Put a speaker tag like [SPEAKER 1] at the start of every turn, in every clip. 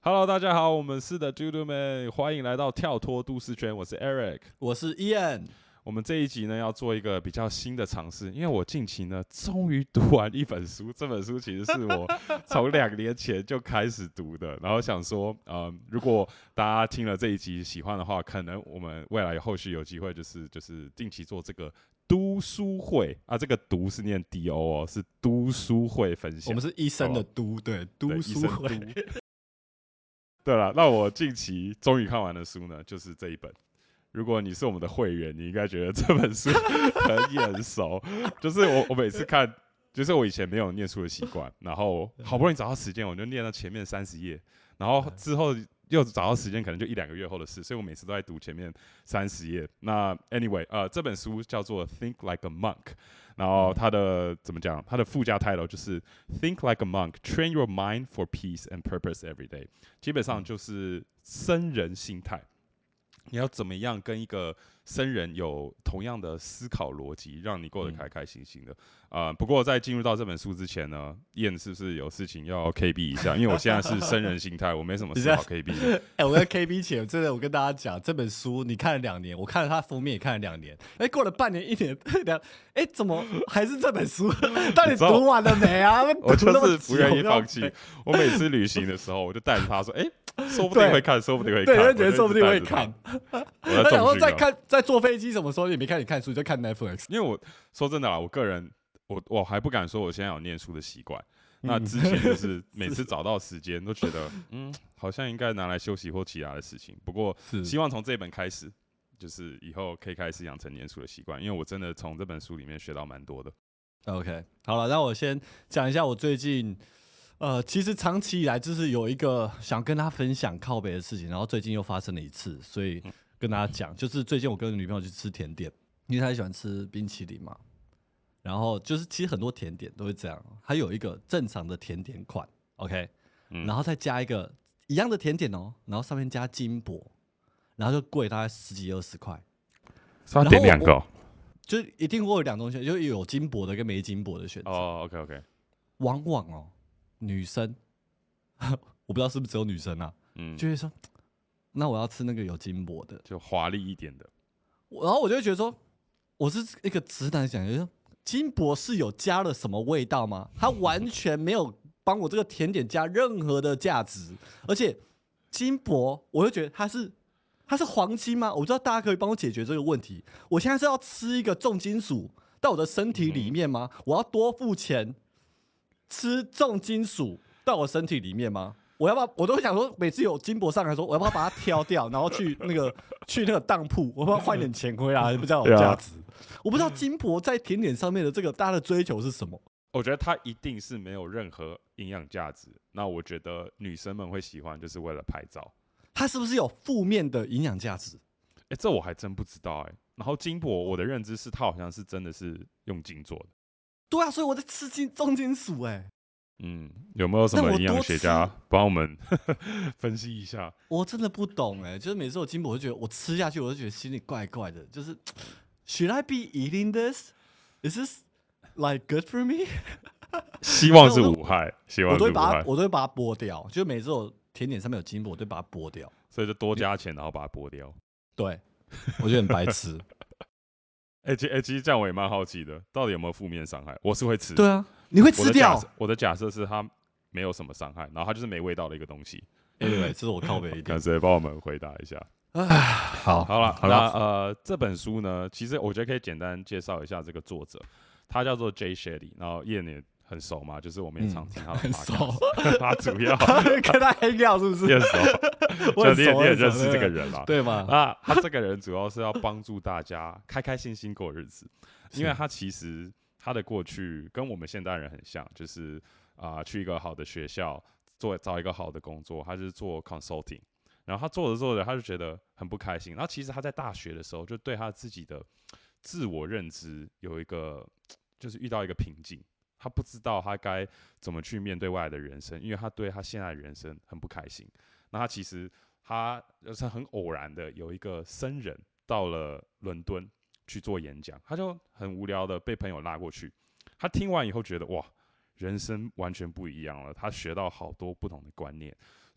[SPEAKER 1] Hello，大家好，我们是的 Dudu 们，欢迎来到跳脱都市圈，我是 Eric，
[SPEAKER 2] 我是 Ian。
[SPEAKER 1] 我们这一集呢要做一个比较新的尝试，因为我近期呢终于读完一本书，这本书其实是我从2年前就开始读的，然后想说，如果大家听了这一集喜欢的话，可能我们未来后续有机会就是定期做这个读书会啊，这个读是念 DO 哦，是读书会分享，
[SPEAKER 2] 我们是医生的读，对，读书会。
[SPEAKER 1] 对了，那我近期终于看完的书呢，就是这一本。如果你是我们的会员，你应该觉得这本书很眼熟。就是我每次看，就是我以前没有念书的习惯，然后好不容易找到时间，我就念到前面30页，然后之后又找到时间，可能就1-2个月后的事，所以我每次都在读前面30页。那 anyway，这本书叫做《Think Like a Monk》，然后它的怎么讲？它的附加 title 就是 "Think Like a Monk, Train Your Mind for Peace and Purpose Every Day"，基本上就是僧人心态。你要怎么样跟一个僧人有同样的思考逻辑，让你过得开开心心的？不过在进入到这本书之前呢，燕是不是有事情要 KB 一下？因为我现在是僧人心态，我没什么事好 KB 的。
[SPEAKER 2] 我在 KB 前，真的，我跟大家讲，这本书你看了2年，我看了它封面也看了2年，过了半年、1年、怎么还是这本书？到底读完了没啊？
[SPEAKER 1] 我
[SPEAKER 2] 读那么
[SPEAKER 1] 就是不愿意
[SPEAKER 2] 久
[SPEAKER 1] 放弃。我每次旅行的时候，我就带着他说：“说不定会看，说不定会看。”
[SPEAKER 2] 对，就觉得说不定会看。
[SPEAKER 1] 我在重训啊。
[SPEAKER 2] 在坐飞机什么时候也没看你看书，就看 Netflix。
[SPEAKER 1] 因为我说真的啦，我个人我还不敢说我现在有念书的习惯。那之前就是每次找到时间都觉得，好像应该拿来休息或其他的事情。不过希望从这本开始，就是以后可以开始养成念书的习惯，因为我真的从这本书里面学到蛮多的。
[SPEAKER 2] OK， 好了，那我先讲一下我最近，其实长期以来就是有一个想跟他分享靠北的事情，然后最近又发生了一次，所以跟大家讲，就是最近我跟女朋友去吃甜点，因为她喜欢吃冰淇淋嘛，然后就是其实很多甜点都会这样，它有一个正常的甜点款 ，OK，然后再加一个一样的甜点哦，然后上面加金箔，然后就贵大概10几20块，
[SPEAKER 1] 是要点2个
[SPEAKER 2] 就一定会有2种选择，就有金箔的跟没金箔的选择。
[SPEAKER 1] OK，
[SPEAKER 2] 往往女生我不知道是不是只有女生啊，就会说，那我要吃那个有金箔的，
[SPEAKER 1] 就华丽一点的。
[SPEAKER 2] 然后我就会觉得说，我是一个直男想，就是金箔是有加了什么味道吗？它完全没有帮我这个甜点加任何的价值，而且金箔，我就觉得它是黄金吗？我不知道大家可以帮我解决这个问题。我现在是要吃一个重金属到我的身体里面吗？我要多付钱吃重金属到我身体里面吗？我要不要？我都会想说，每次有金箔上来说，我要不要把它挑掉，然后去那个当铺，我要不要换点钱回来，比较有价值？我不知道金箔在甜点上面的这个大家的追求是什么。
[SPEAKER 1] 我觉得它一定是没有任何营养价值。那我觉得女生们会喜欢，就是为了拍照。
[SPEAKER 2] 它是不是有负面的营养价值？
[SPEAKER 1] 这我还真不知道然后金箔，我的认知是它好像是真的是用金做的。
[SPEAKER 2] 对啊，所以我在吃重金属
[SPEAKER 1] 有没有什么营养学家帮我们分析一下？
[SPEAKER 2] 我真的不懂就是每次有金箔，我就觉得我吃下去，我就觉得心里怪怪的，就是 Should I be eating this? Is this like good for me?
[SPEAKER 1] 希望是无害，希望是无害。
[SPEAKER 2] 我都会把它剥掉，就每次有甜点上面有金箔，我都会把它剥掉，
[SPEAKER 1] 所以就多加钱，然后把它剥掉。
[SPEAKER 2] 对，我觉得很白痴。
[SPEAKER 1] 其实这样我也蛮好奇的，到底有没有负面伤害？我是会吃。
[SPEAKER 2] 对啊，你会吃掉？
[SPEAKER 1] 我的假设是它没有什么伤害，然后它就是没味道的一个东西。
[SPEAKER 2] Anyway，这是我靠北一点。
[SPEAKER 1] 看谁帮我们回答一下。好了，那这本书呢，其实我觉得可以简单介绍一下这个作者，他叫做 Jay Shetty， 然后Ian也很熟嘛，就是我们也常听他的 podcast，他主要
[SPEAKER 2] 跟他黑掉是不是？
[SPEAKER 1] 也熟，就你也认识这个人嘛，
[SPEAKER 2] 对吗？
[SPEAKER 1] 他这个人主要是要帮助大家开开心心过日子，因为他其实他的过去跟我们现代人很像，就是去一个好的学校找一个好的工作，他就是做 consulting。然后他做着，他就觉得很不开心。然后其实他在大学的时候，就对他自己的自我认知有一个，就是遇到一个瓶颈。他不知道他该怎么去面对未来的人生，因为他对他现在的人生很不开心。那他其实就是很偶然的有一个僧人到了伦敦去做演讲，他就很无聊的被朋友拉过去。他听完以后觉得哇，人生完全不一样了，他学到好多不同的观念。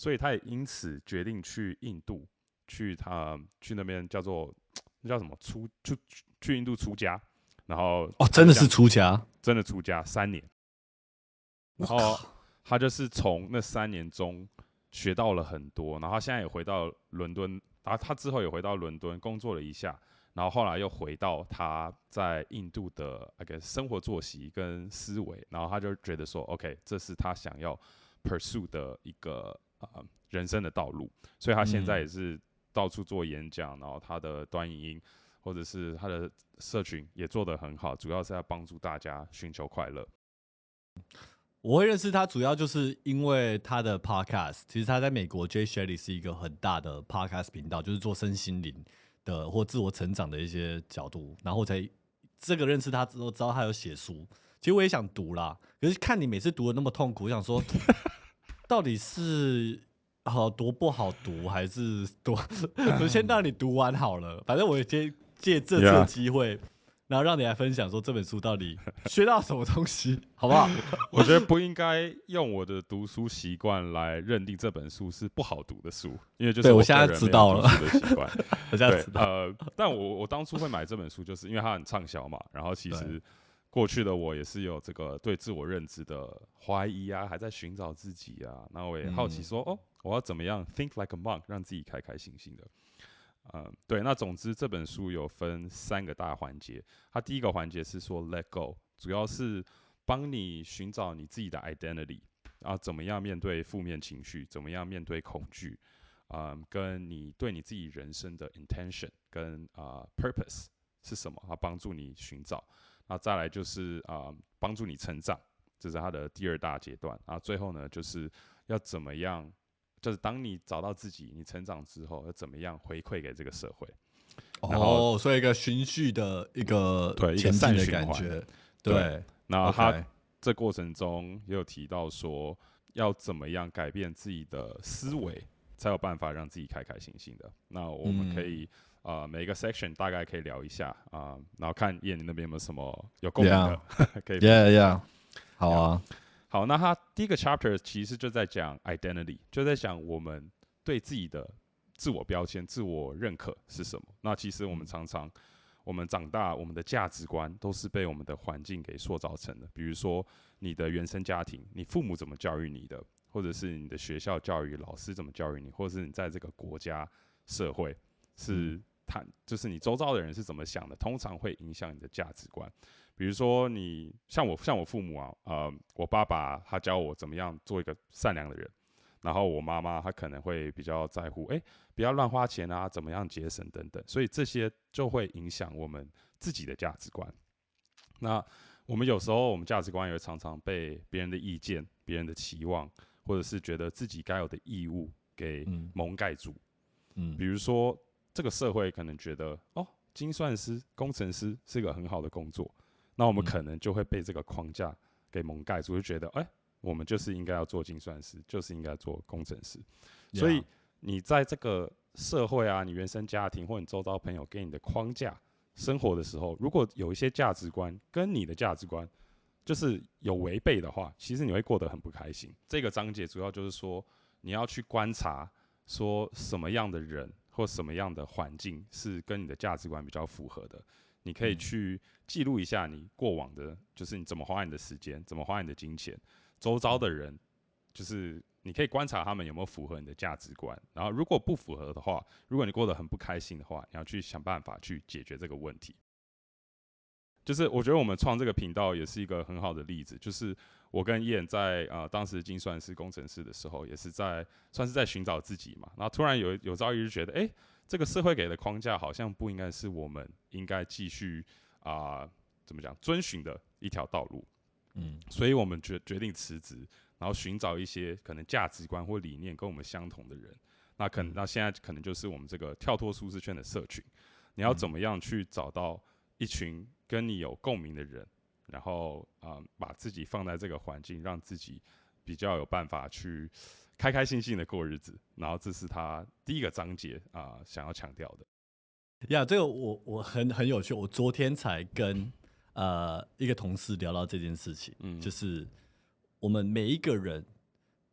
[SPEAKER 1] 所以他也因此决定去印度，去那边叫做那叫什么去印度出家，然后
[SPEAKER 2] 哦，真的是出家，
[SPEAKER 1] 真的出家3年，然后他就是从那3年中学到了很多，然后他现在也回到伦敦，然后他之后也回到伦敦工作了一下，然后后来又回到他在印度的生活作息跟思维，然后他就觉得说 ，OK， 这是他想要 pursue 的一个人生的道路，所以他现在也是到处做演讲，然后他的短影音或者是他的社群也做得很好，主要是要帮助大家寻求快乐。
[SPEAKER 2] 我会认识他，主要就是因为他的 podcast。其实他在美国 Jay Shetty 是一个很大的 podcast 频道，就是做身心灵的或自我成长的一些角度。然后才这个认识他之后，知道他有写书。其实我也想读啦，可是看你每次读的那么痛苦，我想说，到底是多不好读，还是多？我先让你读完好了，反正我也借这次的机会。然后让你来分享说这本书到底学到什么东西，好不好？
[SPEAKER 1] 我觉得不应该用我的读书习惯来认定这本书是不好读的书，因为就是
[SPEAKER 2] 我现在
[SPEAKER 1] 个人没
[SPEAKER 2] 知道了
[SPEAKER 1] 有读书的习惯。
[SPEAKER 2] 我现在知道，
[SPEAKER 1] 但我当初会买这本书，就是因为它很畅销嘛。然后其实过去的我也是有这个对自我认知的怀疑啊，还在寻找自己啊。然后我也好奇说，我要怎么样 think like a monk， 让自己开开心心的。对，那总之这本书有分3个大环节。它第一个环节是说 let go， 主要是帮你寻找你自己的 identity， 然后怎么样面对负面情绪，怎么样面对恐惧，跟你对你自己人生的 intention 跟purpose 是什么，它帮助你寻找。那再来就是帮助你成长，这是它的第2大阶段。然后最后呢，就是要怎么样。就是当你找到自己，你成长之后，要怎么样回馈给这个社会？然后
[SPEAKER 2] 所以一个循序的一个
[SPEAKER 1] 对一个
[SPEAKER 2] 前进的
[SPEAKER 1] 善循环。
[SPEAKER 2] 感觉，
[SPEAKER 1] 对，那他
[SPEAKER 2] ，OK，
[SPEAKER 1] 这过程中也有提到说，要怎么样改变自己的思维，才有办法让自己开开心心的。那我们可以每一个 section 大概可以聊一下然后看叶你那边有没有什么有共鸣的可以分享一下。
[SPEAKER 2] 好啊，
[SPEAKER 1] 好，那他第一个 chapter 其实就在讲 identity， 就在讲我们对自己的自我标签、自我认可是什么。那其实我们常常，我们长大，我们的价值观都是被我们的环境给塑造成的。比如说你的原生家庭，你父母怎么教育你的，或者是你的学校教育、老师怎么教育你，或者是你在这个国家社会是就是你周遭的人是怎么想的，通常会影响你的价值观。比如说你像我父母我爸爸他教我怎么样做一个善良的人，然后我妈妈她可能会比较在乎，不要乱花钱啊，怎么样节省等等，所以这些就会影响我们自己的价值观。那我们有时候我们价值观也常常被别人的意见、别人的期望，或者是觉得自己该有的义务给蒙盖住。比如说这个社会可能觉得精算师、工程师是一个很好的工作。那我们可能就会被这个框架给蒙盖住，就觉得我们就是应该要做精算师，就是应该做工程师。所以你在这个社会啊，你原生家庭或你周遭朋友给你的框架生活的时候，如果有一些价值观跟你的价值观就是有违背的话，其实你会过得很不开心。这个章节主要就是说，你要去观察，说什么样的人或什么样的环境是跟你的价值观比较符合的。你可以去记录一下你过往的，就是你怎么花你的时间，怎么花你的金钱，周遭的人，就是你可以观察他们有没有符合你的价值观。然后如果不符合的话，如果你过得很不开心的话，你要去想办法去解决这个问题。就是我觉得我们创这个频道也是一个很好的例子，就是我跟燕在当时精算师工程师的时候，也是算是在寻找自己嘛。然后突然有朝一日觉得，这个社会给的框架好像不应该是我们应该继续怎么讲遵循的一条道路。所以我们决定辞职，然后寻找一些可能价值观或理念跟我们相同的人。那现在可能就是我们这个跳脱舒适圈的社群。你要怎么样去找到一群跟你有共鸣的人，然后把自己放在这个环境，让自己比较有办法去开开心心的过日子。然后这是他第一个章节想要强调的。
[SPEAKER 2] 这个我很有趣。我昨天才跟一个同事聊到这件事情，就是我们每一个人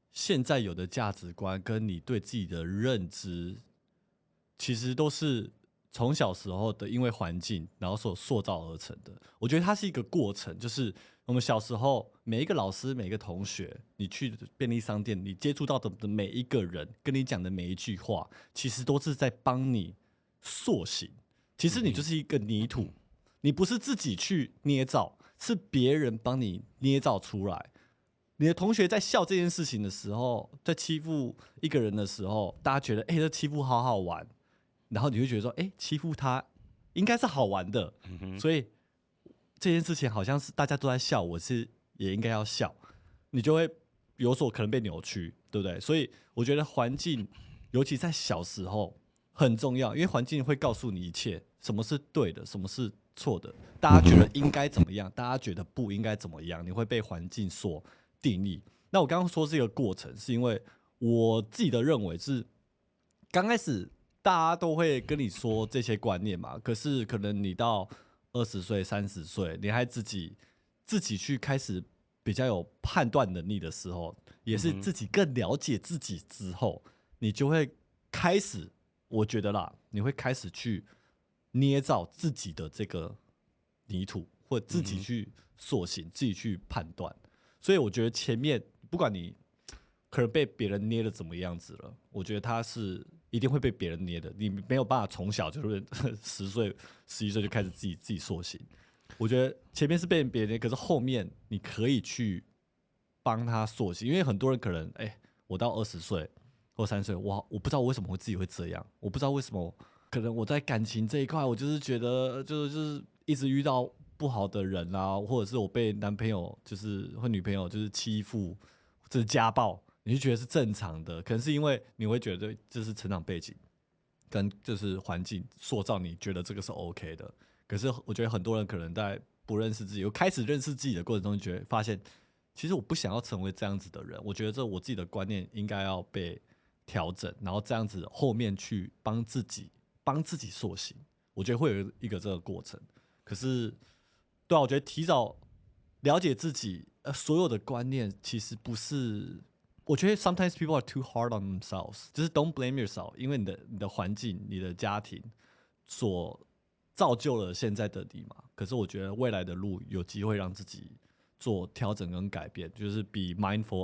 [SPEAKER 2] 现在有的价值观跟你对自己的认知，其实都是从小时候的因为环境然后所塑造而成的。我觉得它是一个过程，就是我们小时候每一个老师、每一个同学，你去便利商店，你接触到的每一个人，跟你讲的每一句话，其实都是在帮你塑形。其实你就是一个泥土，你不是自己去捏造，是别人帮你捏造出来。你的同学在笑这件事情的时候，在欺负一个人的时候，大家觉得这欺负好好玩，然后你会觉得说，欺负他应该是好玩的，所以这件事情好像是大家都在笑，我是也应该要笑，你就会有所可能被扭曲，对不对？所以我觉得环境，尤其在小时候很重要，因为环境会告诉你一切，什么是对的，什么是错的，大家觉得应该怎么样，大家觉得不应该怎么样，你会被环境所定义。那我刚刚说这个过程，是因为我自己的认为是，刚开始大家都会跟你说这些观念嘛，可是可能你到20岁、30岁，你还自己去开始比较有判断能力的时候，也是自己更了解自己之后，你就会开始，我觉得啦，你会开始去捏造自己的这个泥土，或自己去塑形，自己去判断。所以我觉得前面不管你可能被别人捏的怎么样子了，我觉得他是一定会被别人捏的，你没有办法从小就是10岁、11岁就开始自己塑形。我觉得前面是被别人捏，可是后面你可以去帮他塑形，因为很多人可能我到20岁或30岁，我不知道为什么会自己会这样，我不知道为什么，可能我在感情这一块，我就是觉得就是一直遇到不好的人啊，或者是我被男朋友或女朋友就是欺负，这是家暴，你就觉得是正常的，可能是因为你会觉得这是成长背景跟就是环境塑造，你觉得这个是 OK 的。可是我觉得很多人可能在不认识自己，又开始认识自己的过程中，觉得发现其实我不想要成为这样子的人。我觉得这我自己的观念应该要被调整，然后这样子后面去帮自己塑形。我觉得会有一个这个过程。可是，对啊，我觉得提早了解自己，所有的观念其实不是。我觉得 sometimes people are too hard on themselves，就是 don't blame yourself，因为你的环境、你的家庭所造就了现在的你嘛。可是我觉得未来的路有机会让自己做调整跟改变，就是 be mindful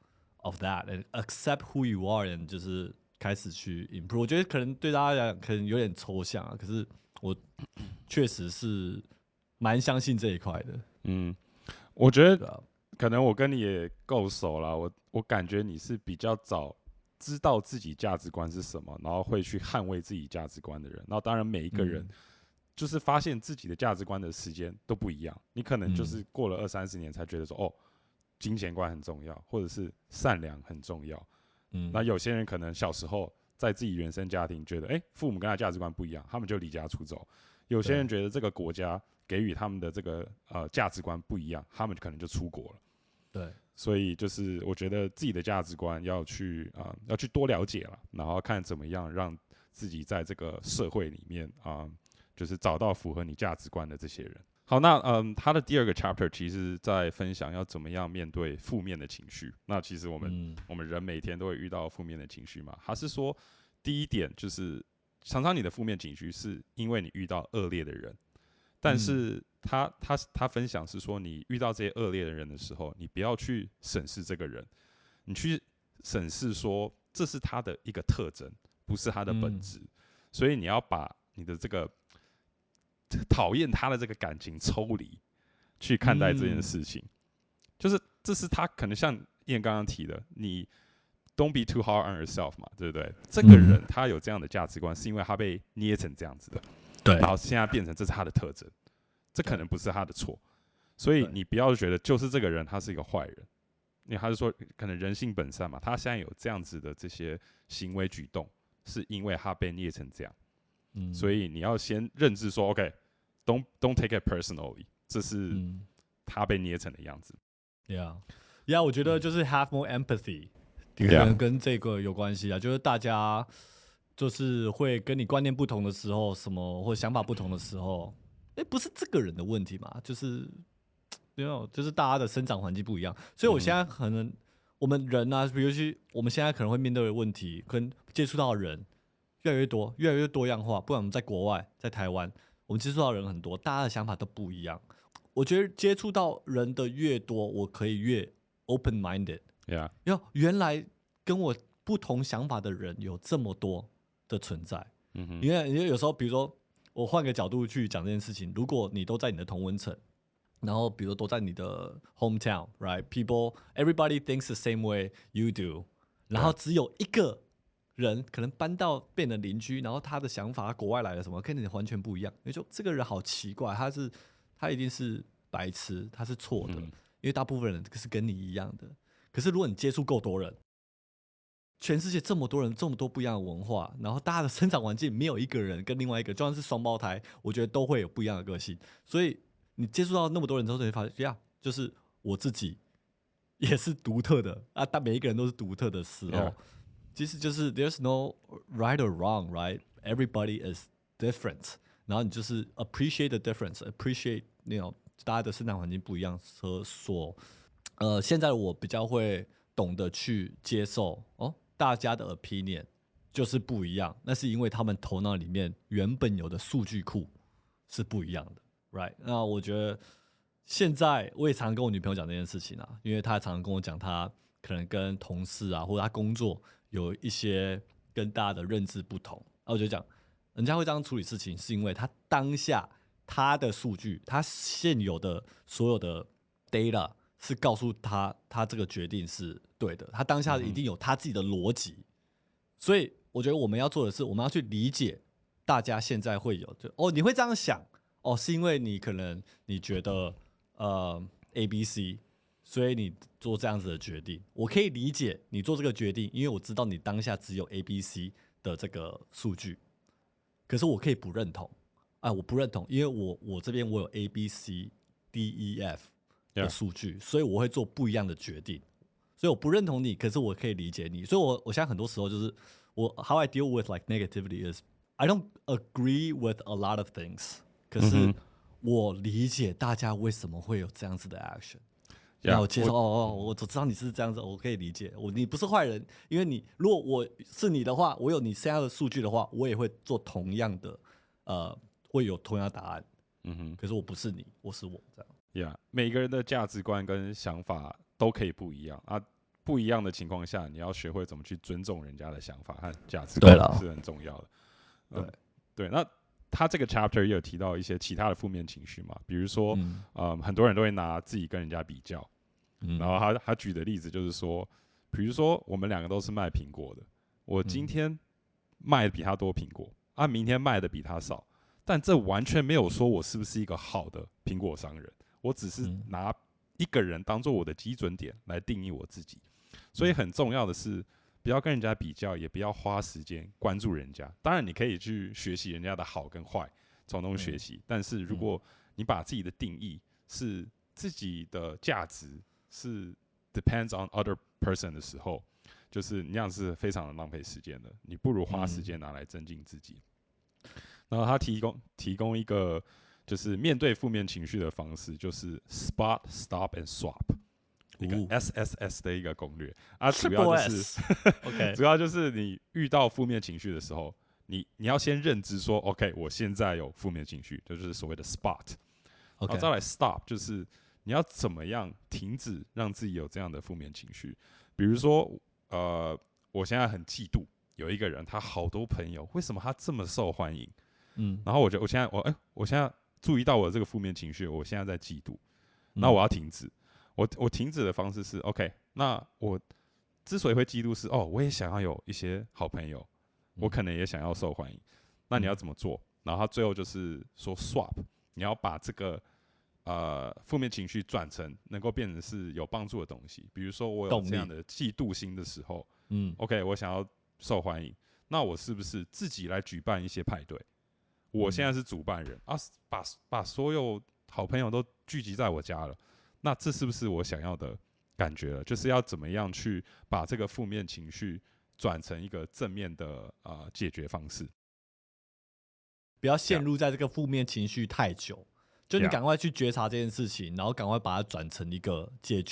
[SPEAKER 2] of that and accept who you are，and 就是开始去 improve。我觉得可能对大家来讲可能有点抽象啊，可是我确实是蛮相信这一块的。
[SPEAKER 1] 我觉得
[SPEAKER 2] 对啊，
[SPEAKER 1] 可能我跟你也够熟了，我感觉你是比较早知道自己价值观是什么，然后会去捍卫自己价值观的人。然后当然每一个人就是发现自己的价值观的时间都不一样，你可能就是过了20-30年才觉得说，哦，金钱观很重要，或者是善良很重要。那有些人可能小时候在自己原生家庭觉得，父母跟他价值观不一样，他们就离家出走。有些人觉得这个国家给予他们的这个价值观不一样，他们可能就出国了。
[SPEAKER 2] 对，
[SPEAKER 1] 所以就是我觉得自己的价值观要去多了解了，然后看怎么样让自己在这个社会里面就是找到符合你价值观的这些人。好，那他的第二个 chapter 其实在分享要怎么样面对负面的情绪。那其实我们人每天都会遇到负面的情绪嘛。他是说第一点就是常常你的负面情绪是因为你遇到恶劣的人，但是他分享是说，你遇到这些恶劣的人的时候，你不要去审视这个人，你去审视说这是他的一个特征，不是他的本质。所以你要把你的这个讨厌他的这个感情抽离，去看待这件事情。就是这是他可能像燕刚刚提的，你 don't be too hard on yourself 嘛，对不对？这个人他有这样的价值观，是因为他被捏成这样子的，
[SPEAKER 2] 对，
[SPEAKER 1] 然后现在变成这是他的特征，这可能不是他的错。所以你不要觉得就是这个人他是一个坏人，因为他是说可能人性本善嘛，他现在有这样子的这些行为举动，是因为他被捏成这样。所以你要先认知说 ，OK，don't take it personally， 这是他被捏成的样子。
[SPEAKER 2] Yeah，我觉得就是 have more empathy，可能跟这个有关系啊。就是大家就是会跟你观念不同的时候，什么或想法不同的时候，不是这个人的问题嘛，就是就是大家的生长环境不一样。所以我现在可能我们人啊，比如说我们现在可能会面对的问题，跟接触到的人越来越多，越来越多样化。不管我们在国外，在台湾，我们接触到的人很多，大家的想法都不一样。我觉得接触到人的越多，我可以越 open minded。
[SPEAKER 1] Yeah，
[SPEAKER 2] 因为原来跟我不同想法的人有这么多的存在。因为有时候，比如说我换个角度去讲这件事情，如果你都在你的同温层，然后比如都在你的 hometown，right？People everybody thinks the same way you do，然后只有一个人可能搬到变成邻居，然后他的想法国外来了什么，跟你完全不一样，你就这个人好奇怪，他一定是白痴，他是错的，因为大部分人是跟你一样的。可是如果你接触够多人，全世界这么多人，这么多不一样的文化，然后大家的生长环境没有一个人跟另外一个，就算是双胞胎，我觉得都会有不一样的个性。所以你接触到那么多人之后，就会发现，呀，就是我自己也是独特的啊，但每一个人都是独特的时候
[SPEAKER 1] Yeah，
[SPEAKER 2] 其实就是 there's no right or wrong, right? Everybody is different. 然后你就是 appreciate the difference, appreciate 那种大家的生长环境不一样现在我比较会懂得去接受大家的 opinion 就是不一样，那是因为他们头脑里面原本有的数据库是不一样的 ，right？那我觉得现在我也常常跟我女朋友讲这件事情啊，因为她常常跟我讲，她可能跟同事啊或者她工作有一些跟大家的认知不同，我就讲，人家会这样处理事情，是因为他当下他的数据，他现有的所有的 data 是告诉他这个决定是对的，他当下一定有他自己的逻辑，所以我觉得我们要做的是，我们要去理解大家现在会有你会这样想是因为你可能你觉得A B C，所以你做这样子的决定，我可以理解你做这个决定，因为我知道你当下只有 A B C 的这个数据，可是我可以不认同，我不认同，因为我这边我有 A B C D E F 的
[SPEAKER 1] Yeah，
[SPEAKER 2] 数据，所以我会做不一样的决定。所以我不认同你，可是我可以理解你。所以我现在很多时候就是how I deal with like negativity is I don't agree with a lot of things，可是我理解大家为什么会有这样子的 action。那我接受我知道你是这样子，我可以理解。你不是坏人，因为如果我是你的话，我有你现在的数据的话，我也会做同样的，会有同样的答案。可是我不是你，我是我这样。
[SPEAKER 1] Yeah，每个人的价值观跟想法都可以不一样啊。不一样的情况下，你要学会怎么去尊重人家的想法和价值观是很重要的。对，那他这个 chapter 也有提到一些其他的负面情绪嘛，比如说，很多人都会拿自己跟人家比较，然后他举的例子就是说，比如说我们两个都是卖苹果的，我今天卖的比他多苹果，明天卖的比他少，但这完全没有说我是不是一个好的苹果商人，我只是拿一个人当做我的基准点来定义我自己。所以很重要的是，不要跟人家比较，也不要花时间关注人家。当然，你可以去学习人家的好跟坏，从中学习。但是如果你把自己的定义是自己的价值是 depends on other person 的时候，就是那样是非常的浪费时间的。你不如花时间拿来增进自己。然后他提供一个就是面对负面情绪的方式，就是 spot, stop and swap。一个 SSS 的一个攻略主要就是主要就是你遇到负面情绪的时候，你要先认知说 ，OK， 我现在有负面情绪，就是所谓的 spot， 然后再来 stop， 就是你要怎么样停止让自己有这样的负面情绪。比如说，我现在很嫉妒有一个人，他好多朋友，为什么他这么受欢迎？然后我现在注意到我这个负面情绪，我现在在嫉妒，那我要停止。我停止的方式是 OK， 那我之所以会嫉妒是我也想要有一些好朋友，我可能也想要受欢迎。那你要怎么做？然后他最后就是说 swap， 你要把这个负面情绪转成能够变成是有帮助的东西。比如说我有这样的嫉妒心的时候，OK， 我想要受欢迎，那我是不是自己来举办一些派对？我现在是主办人把所有好朋友都聚集在我家了。那这是不是我想要的感觉了？就是要怎么样去把这个负面情绪转成一个正面的解决方式？
[SPEAKER 2] 不要陷入在这个负面情绪太久，就你赶快去觉察这件事情，然后赶快把它转成一个解决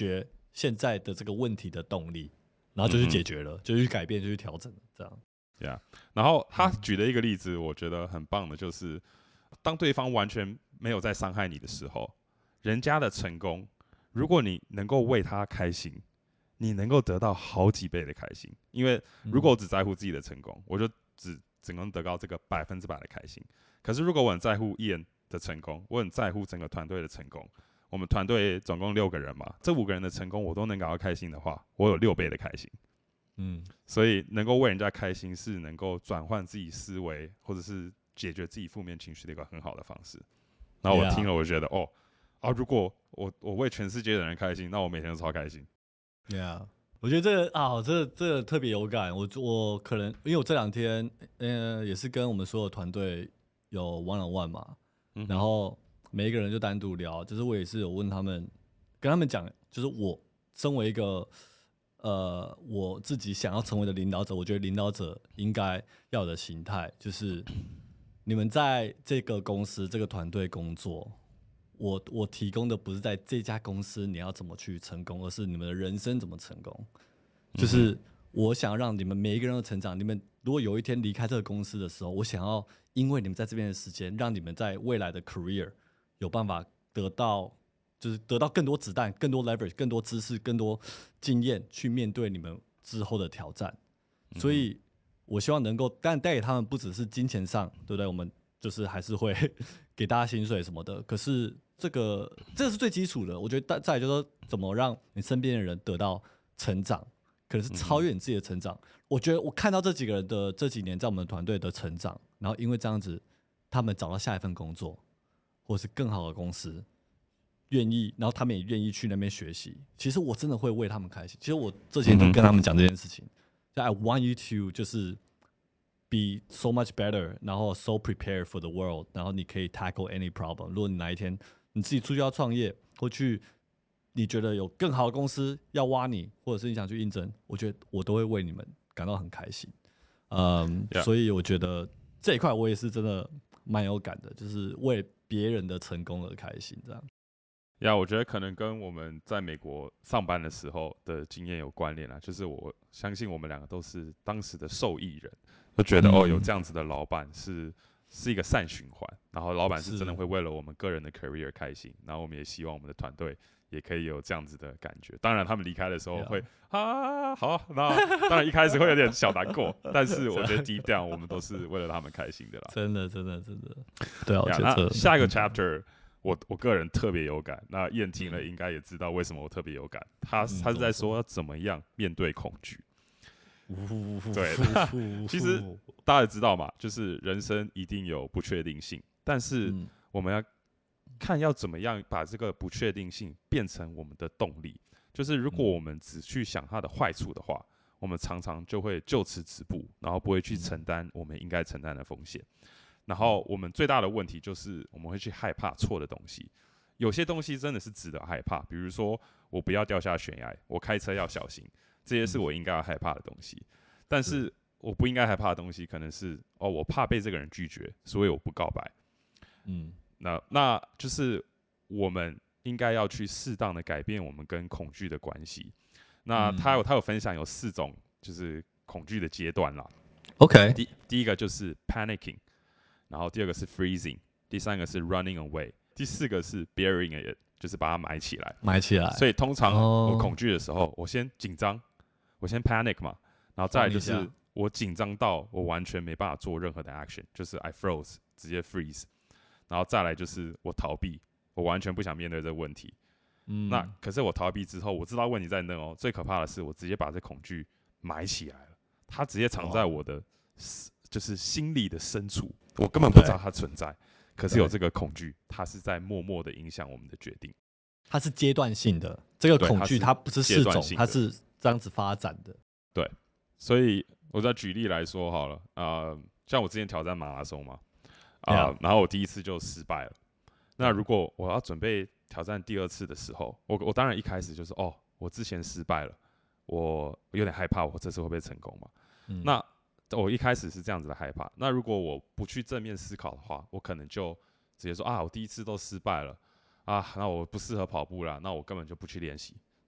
[SPEAKER 2] 现在的这个问题的动力，然后就去解决了，就去改变，就去调整了，这样。
[SPEAKER 1] Yeah， 然后他举的一个例子，我觉得很棒的，就是当对方完全没有在伤害你的时候，人家的成功，如果你能够为他开心，你能够得到好几倍的开心。因为如果我只在乎自己的成功，我就只能得到这个100%的开心。可是如果我很在乎Ian的成功，我很在乎整个团队的成功，我们团队总共6个人嘛，这5个人的成功我都能感到开心的话，我有6倍的开心。所以能够为人家开心是能够转换自己思维，或者是解决自己负面情绪的一个很好的方式。然后我听了，我觉得如果我为全世界的人开心，那我每天都超开心。
[SPEAKER 2] Yeah， 我觉得这个特别有感。我可能因为我这2天也是跟我们所有团队有 one on one 嘛，然后每一个人就单独聊，就是我也是有问他们，跟他们讲，就是我身为一个我自己想要成为的领导者，我觉得领导者应该要有的形态，就是你们在这个公司这个团队工作。我提供的不是在这家公司你要怎么去成功，而是你们的人生怎么成功。就是我想要让你们每一个人的成长，你们如果有一天离开这个公司的时候，我想要因为你们在这边的时间，让你们在未来的 career 有办法得到更多子弹、更多 leverage、更多知识、更多经验去面对你们之后的挑战。所以我希望能够，但带给他们不只是金钱上，对不对？我们就是还是会给大家薪水什么的，可是这个是最基础的。我觉得再来就是说，怎么让你身边的人得到成长，可能是超越你自己的成长。我觉得我看到这几个人的这几年在我们团队的成长，然后因为这样子，他们找到下一份工作，或是更好的公司，然后他们也愿意去那边学习。其实我真的会为他们开心。其实我这几天都跟他们讲这件事情，就 I want you to 就是。be so much better， 然后 so prepared for the world， 然后你可以 tackle any problem。如果你哪一天你自己出去要创业，或去你觉得有更好的公司要挖你，或者是你想去应征，我觉得我都会为你们感到很开心。所以我觉得这一块我也是真的蛮有感的，就是为别人的成功而开心这样。
[SPEAKER 1] 我觉得可能跟我们在美国上班的时候的经验有关联啦。就是我相信我们2个都是当时的受益人。就觉得有这样子的老板是一个善循环，然后老板是真的会为了我们个人的 career 开心，然后我们也希望我们的团队也可以有这样子的感觉。当然他们离开的时候会好，那当然一开始会有点小难过，但是我觉得 deep down 我们都是为了他们开心的啦。
[SPEAKER 2] 真的，对啊，我觉得
[SPEAKER 1] 那下一个 chapter 我个人特别有感，那燕听了应该也知道为什么我特别有感。他是在说要怎么样面对恐惧。对，其实大家也知道嘛，就是人生一定有不确定性，但是我们要看要怎么样把这个不确定性变成我们的动力。就是如果我们只去想它的坏处的话，我们常常就会就此止步，然后不会去承担我们应该承担的风险。然后我们最大的问题就是我们会去害怕错的东西。有些东西真的是值得害怕，比如说我不要掉下悬崖，我开车要小心。这些是我应该要害怕的东西，但是我不应该害怕的东西，可能是我怕被这个人拒绝，所以我不告白。那就是我们应该要去适当的改变我们跟恐惧的关系。那他有分享有4种就是恐惧的阶段啦。
[SPEAKER 2] OK，
[SPEAKER 1] 第一个就是 panicking， 然后第2个是 freezing， 第3个是 running away， 第4个是 burying it， 就是把它埋起来。所以通常我恐惧的时候，我先紧张。我先 panic 嘛，然后再来就是我紧张到我完全没办法做任何的 action， 就是 I froze， 直接 freeze， 然后再来就是我逃避，我完全不想面对这个问题。那可是我逃避之后，我知道问题在那哦。最可怕的是，我直接把这恐惧埋起来了，它直接藏在我的就是心里的深处，我根本不知道它存在。可是有这个恐惧，它是在默默的影响我们的决定。
[SPEAKER 2] 它是阶段性的，这个恐惧它不是4种，它是这样子发展的。
[SPEAKER 1] 对，所以我再举例来说好了。像我之前挑战马拉松嘛，然后我第1次就失败了。那如果我要准备挑战第2次的时候，我当然一开始就是我之前失败了，我有点害怕，我这次会不会成功嘛？那我一开始是这样子的害怕。那如果我不去正面思考的话，我可能就直接说我第1次都失败了那我不适合跑步啦，那我根本就不去练习。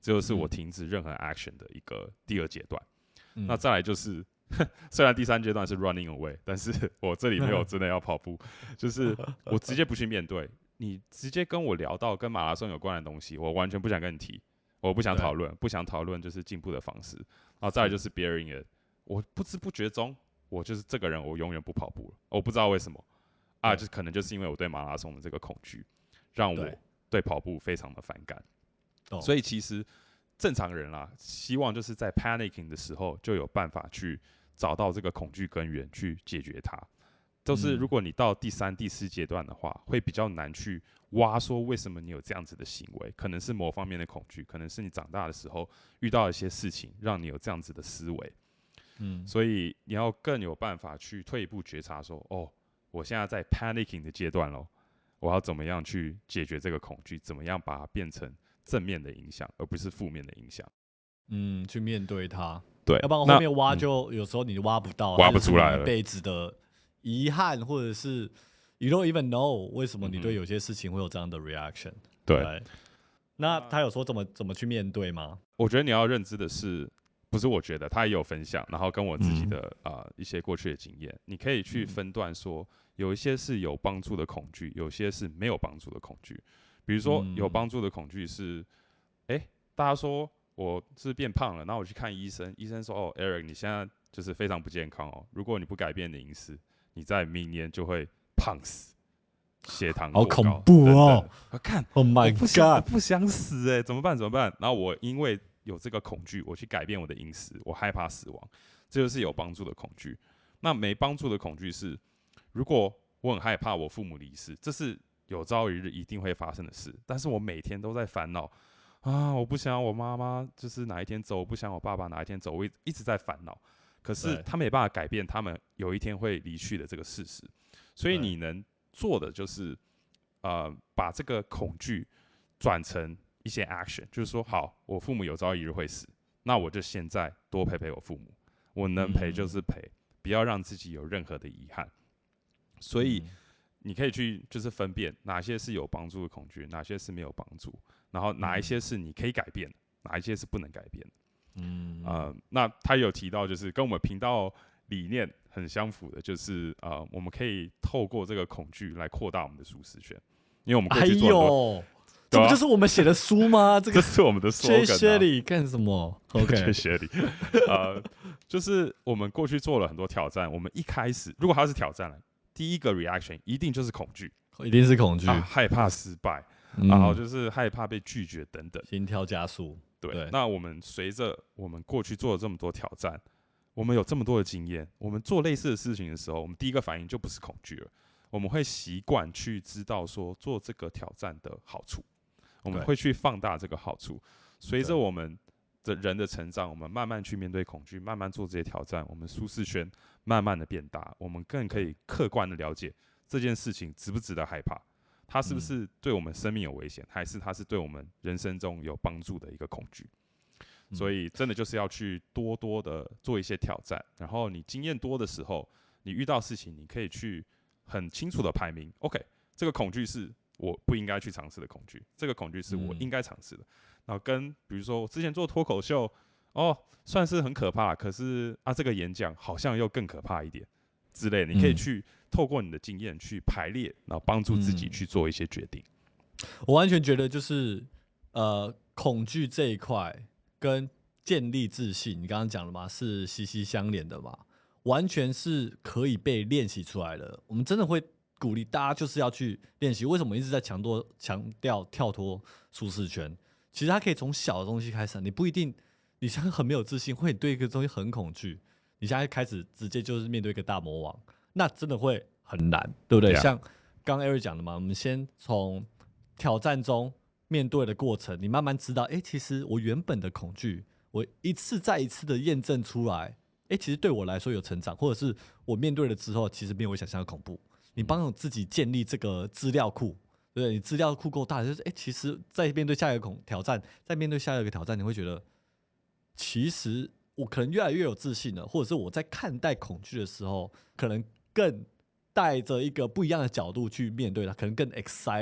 [SPEAKER 1] 这就是我停止任何 action 的一个第二阶段。
[SPEAKER 2] 嗯
[SPEAKER 1] 那再来就是虽然第三阶段是 running away， 但是我这里没有真的要跑步，就是我直接不去面对。你直接跟我聊到跟马拉松有关的东西，我完全不想跟你提，我不想讨论，不想讨论就是进步的方式。然后再来就是 bearing it， 我不知不觉中，我就是这个人，我永远不跑步了。我不知道为什么啊，就可能就是因为我对马拉松的这个恐惧，让我对跑步非常的反感。所以其实正常人啦，希望就是在 panicking 的时候就有办法去找到这个恐惧根源，去解决它。就是如果你到第三、第四阶段的话，会比较难去挖说为什么你有这样子的行为，可能是某方面的恐惧，可能是你长大的时候遇到一些事情，让你有这样子的思维。所以你要更有办法去退一步觉察说，哦，我现在在 panicking 的阶段咯，我要怎么样去解决这个恐惧，怎么样把它变成正面的影响，而不是负面的影响。
[SPEAKER 2] 去面对它。
[SPEAKER 1] 对，
[SPEAKER 2] 要不然后面挖就有时候你挖不到，
[SPEAKER 1] 挖不出来了，
[SPEAKER 2] 一辈子的遗憾，或者是 you don't even know 为什么你对有些事情会有这样的 reaction。对，那他有说怎么去面对吗？
[SPEAKER 1] 我觉得你要认知的是，不是我觉得他也有分享，然后跟我自己的一些过去的经验，你可以去分段说，有一些是有帮助的恐惧，有些是没有帮助的恐惧。比如说有帮助的恐惧是，大家说我是变胖了，然后我去看医生，医生说哦 ，Eric 你现在就是非常不健康哦，如果你不改变你的饮食，你在明年就会胖死，血糖过高，
[SPEAKER 2] 好恐怖哦！
[SPEAKER 1] 看
[SPEAKER 2] ，Oh my God，
[SPEAKER 1] 我不想死怎么办？然后我因为有这个恐惧，我去改变我的饮食，我害怕死亡，这就是有帮助的恐惧。那没帮助的恐惧是，如果我很害怕我父母离世，这是有朝一日一定会发生的事，但是我每天都在烦恼啊，我不想我妈妈就是哪一天走，我不想我爸爸哪一天走，我一直在烦恼。可是他没办法改变他们有一天会离去的这个事实，所以你能做的就是把这个恐惧转成一些 action， 就是说，好，我父母有朝一日会死，那我就现在多陪陪我父母，我能陪就是陪，不要让自己有任何的遗憾。所以你可以去就是分辨哪些是有帮助的恐惧，哪些是没有帮助，然后哪一些是你可以改变，哪一些是不能改变。那他有提到就是跟我们频道理念很相符的，就是我们可以透过这个恐惧来扩大我们的舒适圈，因为我们过去做很多。
[SPEAKER 2] 这不就是我们写的书吗？这
[SPEAKER 1] 是我们的 slogan 啊。
[SPEAKER 2] 干什么 ？OK，
[SPEAKER 1] 学理，就是我们过去做了很多挑战。我们一开始，如果它是挑战了，第一个 reaction 一定就是恐惧，
[SPEAKER 2] 一定是恐惧，
[SPEAKER 1] 害怕失败，然后就是害怕被拒绝等等，
[SPEAKER 2] 心跳加速。
[SPEAKER 1] 对，那我们随着我们过去做了这么多挑战，我们有这么多的经验，我们做类似的事情的时候，我们第一个反应就不是恐惧了，我们会习惯去知道说做这个挑战的好处。我们会去放大这个好处，随着我们的人的成长，我们慢慢去面对恐惧，慢慢做这些挑战，我们舒适圈慢慢的变大，我们更可以客观的了解这件事情值不值得害怕，它是不是对我们生命有危险，还是它是对我们人生中有帮助的一个恐惧。所以真的就是要去多多的做一些挑战，然后你经验多的时候，你遇到事情你可以去很清楚的排名 ，OK， 这个恐惧是我不应该去尝试的恐惧，这个恐惧是我应该尝试的。然后跟比如说我之前做脱口秀，算是很可怕，可是这个演讲好像又更可怕一点之类的，你可以去透过你的经验去排列，然后帮助自己去做一些决定。
[SPEAKER 2] 我完全觉得就是恐惧这一块跟建立自信，你刚刚讲了嘛，是息息相连的嘛，完全是可以被练习出来的。我们真的会鼓励大家就是要去练习。为什么一直在强调跳脱舒适圈？其实它可以从小的东西开始，你不一定你现在很没有自信，或者你对一个东西很恐惧，你现在开始直接就是面对一个大魔王，那真的会很难，对不对？像刚 Eric 讲的嘛，我们先从挑战中面对的过程，你慢慢知道，其实我原本的恐惧，我一次再一次的验证出来，其实对我来说有成长，或者是我面对了之后，其实没有我想象的恐怖。你帮我自己建立这个资料库，对不对？你资料库够大，就是其实在面对下一个挑战，在面对下一个挑战，你会觉得，其实我可能越来越有自信了，或者是我在看待恐惧的时候，可能更带着一个不一样的角度去面对它，可能更 excited。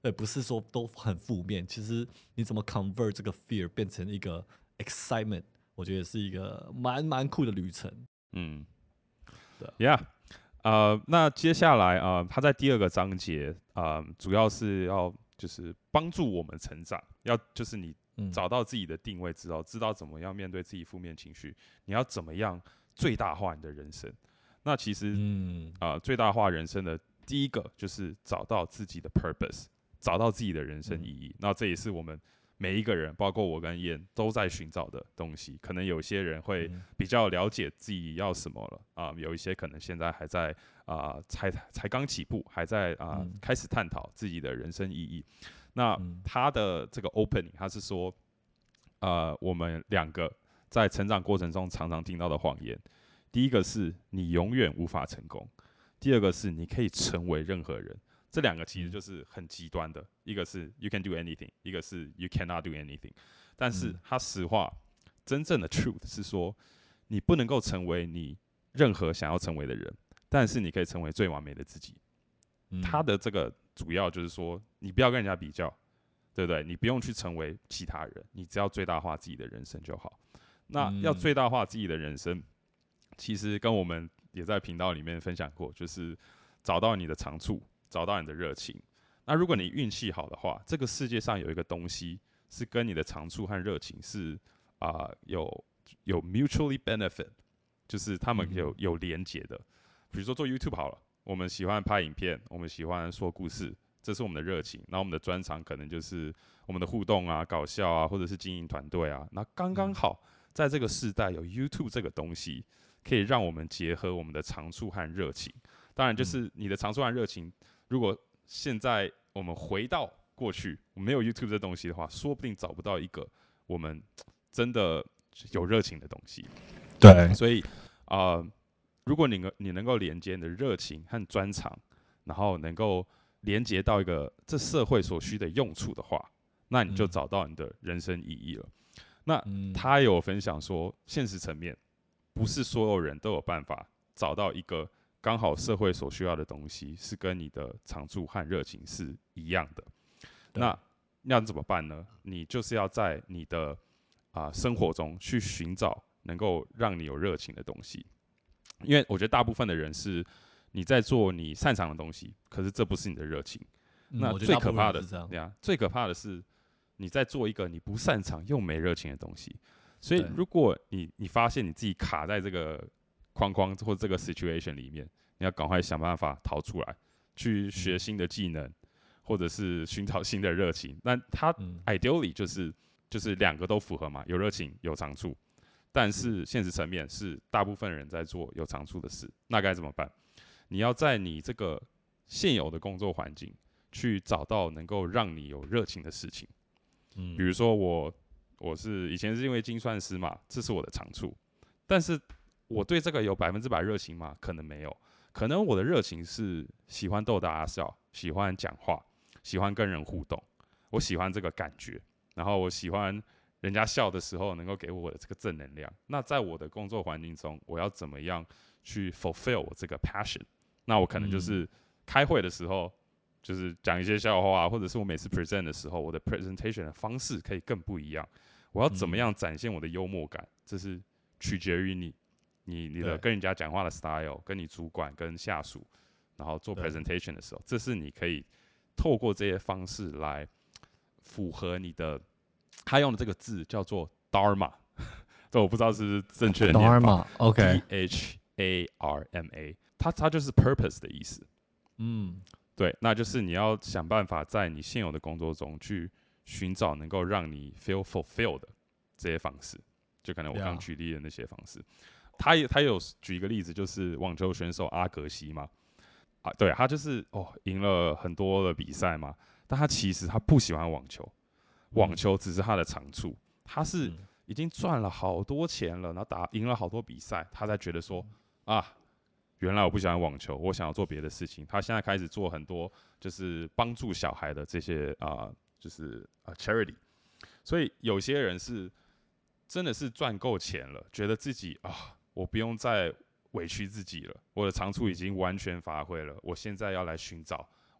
[SPEAKER 2] 不是说都很负面，其实你怎么 convert 这个 fear 变成一个 excitement，我觉得是一个蛮酷的旅程。
[SPEAKER 1] 嗯
[SPEAKER 2] 对啊，
[SPEAKER 1] ，Yeah。那接下来他在第二个章节主要是要就是帮助我们成长，就是你
[SPEAKER 2] 嗯
[SPEAKER 1] 找到自己的定位之后，知道怎么样面对自己负面情绪，你要怎么样最大化你的人生。那其实
[SPEAKER 2] 嗯
[SPEAKER 1] 最大化人生的第一个就是找到自己的 purpose，找到自己的人生意
[SPEAKER 2] 嗯
[SPEAKER 1] 义。那这也是我们每一个人，包括我跟燕都在寻找的东西。可能有些人会
[SPEAKER 2] 嗯
[SPEAKER 1] 比较了解自己要什么了有一些可能现在还在才刚起步，还在
[SPEAKER 2] 嗯
[SPEAKER 1] 开始探讨自己的人生意义。那
[SPEAKER 2] 嗯
[SPEAKER 1] 他的这个 opening，他是说我们两个在成长过程中常常听到的谎言。第一个是你永远无法成功，第二个是你可以成为任何人。这两个其实就是很极端的，一个是 you can do anything， 一个是 you cannot do anything。但是他实话，真正的 truth 是说，你不能够成为你任何想要成为的人，但是你可以成为最完美的自己。他的这个主要就是说，你不要跟人家比较，对不对？你不用去成为其他人，你只要最大化自己的人生就好。那要最大化自己的人生，其实跟我们也在频道里面分享过，就是找到你的长处，找到你的热情。那如果你运气好的话，这个世界上有一个东西是跟你的长处和热情是有 mutually benefit，就是他们有连结的。比如说做 YouTube 好了，我们喜欢拍影片，我们喜欢说故事，这是我们的热情。那我们的专长可能就是我们的互动啊、搞笑啊，或者是经营团队啊。那刚刚好，在这个时代有 YouTube 这个东西，可以让我们结合我们的长处和热情。当然，就是你的长处和热情，如果现在我们回到过去，没有 YouTube 这东西的话，说不定找不到一个我们真的有热情的东西。
[SPEAKER 2] 对，
[SPEAKER 1] 所以如果你能够连接你的热情和专长，然后能够连接到一个这社会所需的用处的话，那你就找到你的人生意义了。那他也有分享说，现实层面不是所有人都有办法找到一个刚好社会所需要的东西是跟你的长处和热情是一样的。那要怎么办呢？你就是要在你的生活中去寻找能够让你有热情的东西。因为我觉得大部分的人是你在做你擅长的东西，可是这不是你的热情。那
[SPEAKER 2] 我觉得大部分
[SPEAKER 1] 最可怕的，
[SPEAKER 2] 人是这样。
[SPEAKER 1] 对啊，最可怕的是你在做一个你不擅长又没热情的东西。所以，如果你发现你自己卡在这个框框或这个 situation 里面，你要赶快想办法逃出来，去学新的技能，或者是寻找新的热情。那它 ideally 就是两个都符合嘛，有热情有长处。但是现实层面是大部分人在做有长处的事，那该怎么办？你要在你这个现有的工作环境去找到能够让你有热情的事情。比如说我以前是因为精算师嘛，这是我的长处，但是我对这个有100%热情吗？可能没有，可能我的热情是喜欢逗大家笑，喜欢讲话，喜欢跟人互动，我喜欢这个感觉，然后我喜欢人家笑的时候能够给我的这个正能量。那在我的工作环境中，我要怎么样去 fulfill 我这个 passion？那我可能就是开会的时候，就是讲一些笑话，或者是我每次 present 的时候，我的 presentation 的方式可以更不一样。我要怎么样展现我的幽默感？这是取决于你的跟人家讲话的 style， 跟你主管跟下属，然后做 presentation 的时候，这是你可以透过这些方式来符合你的。他用的这个字叫做 dharma， 这我不知道是不是正确的念法。
[SPEAKER 2] Dharma，OK，
[SPEAKER 1] DHARMA， 它就是 purpose 的意思。对，那就是你要想办法在你现有的工作中去寻找能够让你 feel fulfilled 的这些方式，就可能我刚举例的那些方式。他有举一个例子，就是网球选手阿格西嘛，对，他就是赢了很多的比赛嘛，但他其实他不喜欢网球，网球只是他的长处，他是已经赚了好多钱了，然后赢了好多比赛，他才觉得说原来我不喜欢网球，我想要做别的事情。他现在开始做很多就是帮助小孩的这些就是charity。所以有些人是真的是赚够钱了，觉得自己我不用再委屈自己了，我的长处已经完全发挥了，我现在要来寻找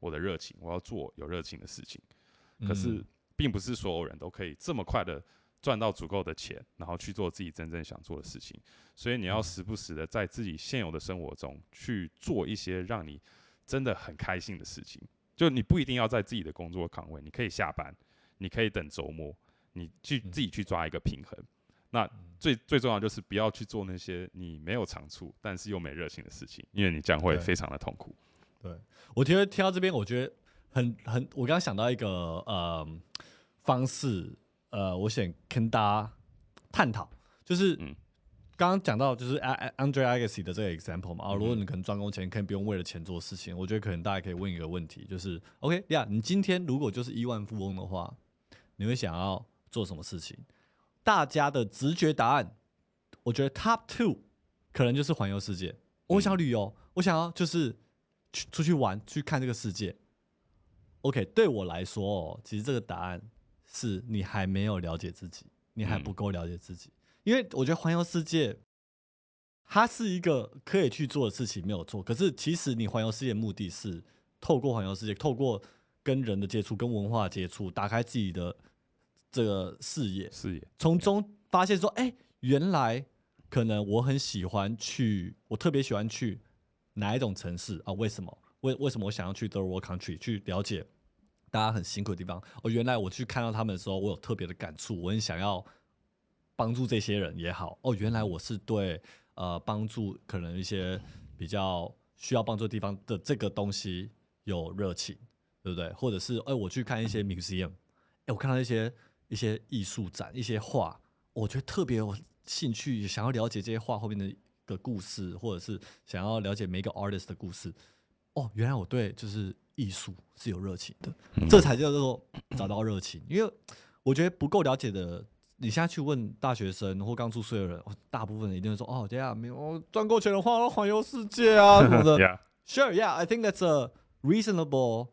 [SPEAKER 1] 我的热情，我要做有热情的事情。
[SPEAKER 2] 嗯
[SPEAKER 1] 可是，并不是所有人都可以这么快的赚到足够的钱，然后去做自己真正想做的事情。所以你要时不时的在自己现有的生活中去做一些让你真的很开心的事情。就你不一定要在自己的工作岗位，你可以下班，你可以等周末，你自己去抓一个平衡。那最重要就是不要去做那些你没有长处但是又没热情的事情，因为你这样会非常的痛苦。
[SPEAKER 2] 对，我觉得听到这边，我觉得我刚刚想到一个方式，我想跟大家探讨，就是刚刚讲到就是 Andre Agassi 的这个 example 嘛，如果你可能赚工钱，可以不用为了钱做事情，我觉得可能大家可以问一个问题，就是 OK 呀，你今天如果就是亿万富翁的话，你会想要做什么事情？大家的直觉答案，我觉得 Top 2可能就是环游世界。我想要旅游，我想要就是出去玩，去看这个世界。OK， 对我来说其实这个答案是你还没有了解自己，你还不够了解自己。因为我觉得环游世界，它是一个可以去做的事情，没有错。可是其实你环游世界的目的是透过环游世界，透过跟人的接触、跟文化接触，打开自己的这个视野，从中发现说，原来可能我很喜欢去，我特别喜欢去哪一种城市啊？为什么？为什么我想要去 Third World Country 去了解大家很辛苦的地方？原来我去看到他们的时候，我有特别的感触，我很想要帮助这些人也好。原来我是对帮助可能一些比较需要帮助的地方的这个东西有热情，对不对？或者是我去看一些 museum，我看到一些艺术展、一些画，我觉得特别有兴趣，想要了解这些画后面的故事，或者是想要了解每个 artist 的故事。原来我对就是艺术是有热情的，这才叫做找到热情。因为我觉得不够了解的，你现在去问大学生或刚出社会的人，大部分人一定会说：“对啊，没有赚够钱的话，环游世界啊什么的。”
[SPEAKER 1] yeah.
[SPEAKER 2] Sure, yeah, I think that's a reasonable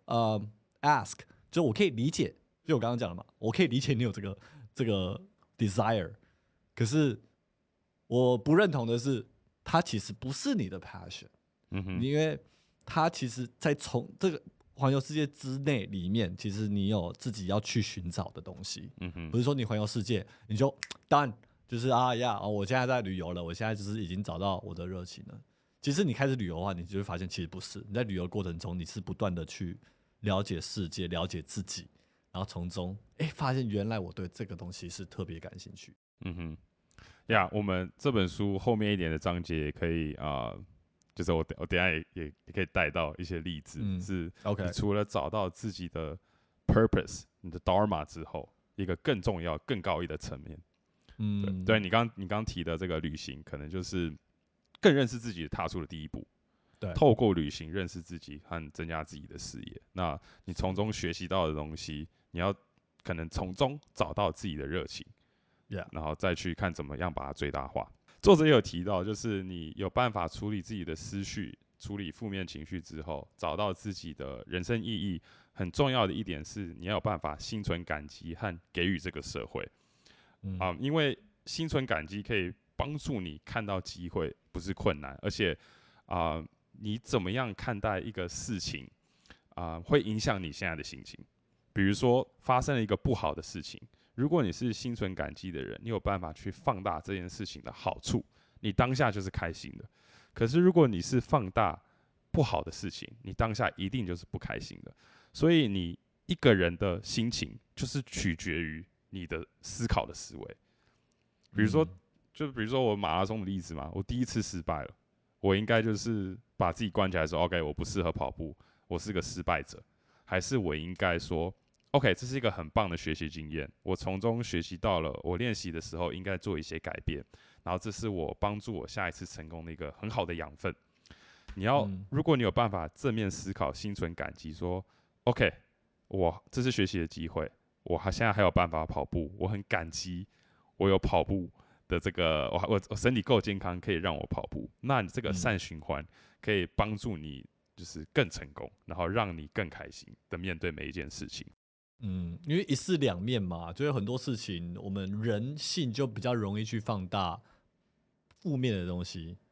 [SPEAKER 2] ask。就我可以理解，就我刚刚讲的嘛，我可以理解你有这个 desire，可是我不认同的是，它其实不是你的 passion。因为它其实，在从这个环游世界之内里面，其实你有自己要去寻找的东西。不是说你环游世界，你就当然就是我现在在旅游了，我现在就是已经找到我的热情了。其实你开始旅游的话，你就会发现其实不是。你在旅游过程中，你是不断的去了解世界、了解自己，然后从中发现原来我对这个东西是特别感兴趣。
[SPEAKER 1] 我们这本书后面一点的章节也可以就是我等一下也可以带到一些例子，是你除了找到自己的 purpose、你的 dharma 之后，一个更重要、更高一的层面。对你刚提的这个旅行，可能就是更认识自己踏出的第一步。
[SPEAKER 2] 对，
[SPEAKER 1] 透过旅行认识自己和增加自己的视野。那你从中学习到的东西，你要可能从中找到自己的热情。然后再去看怎么样把它最大化。作者也有提到，就是你有办法处理自己的思绪，处理负面情绪之后，找到自己的人生意义。很重要的一点是，你要有办法心存感激和给予这个社会。因为心存感激可以帮助你看到机会不是困难，而且你怎么样看待一个事情会影响你现在的心情。比如说发生了一个不好的事情，如果你是心存感激的人，你有办法去放大这件事情的好处，你当下就是开心的。可是如果你是放大不好的事情，你当下一定就是不开心的。所以你一个人的心情就是取决于你的思考的思维。比如说，比如说我马拉松的例子嘛，我第一次失败了，我应该就是把自己关起来说 ，OK， 我不适合跑步，我是个失败者，还是我应该说 ，OK， 这是一个很棒的学习经验，我从中学习到了我练习的时候应该做一些改变，然后这是我帮助我下一次成功的一个很好的养分。如果你有办法正面思考，心存感激，说 OK， 这是学习的机会，我现在还有办法跑步，我很感激我有跑步的这个，我身体够健康，可以让我跑步。那你这个善循环可以帮助你，就是更成功，然后让你更开心的面对每一件事情。
[SPEAKER 2] 因为一事两面嘛，就有很多事情，我们人性就比较容易去放大负面的东西，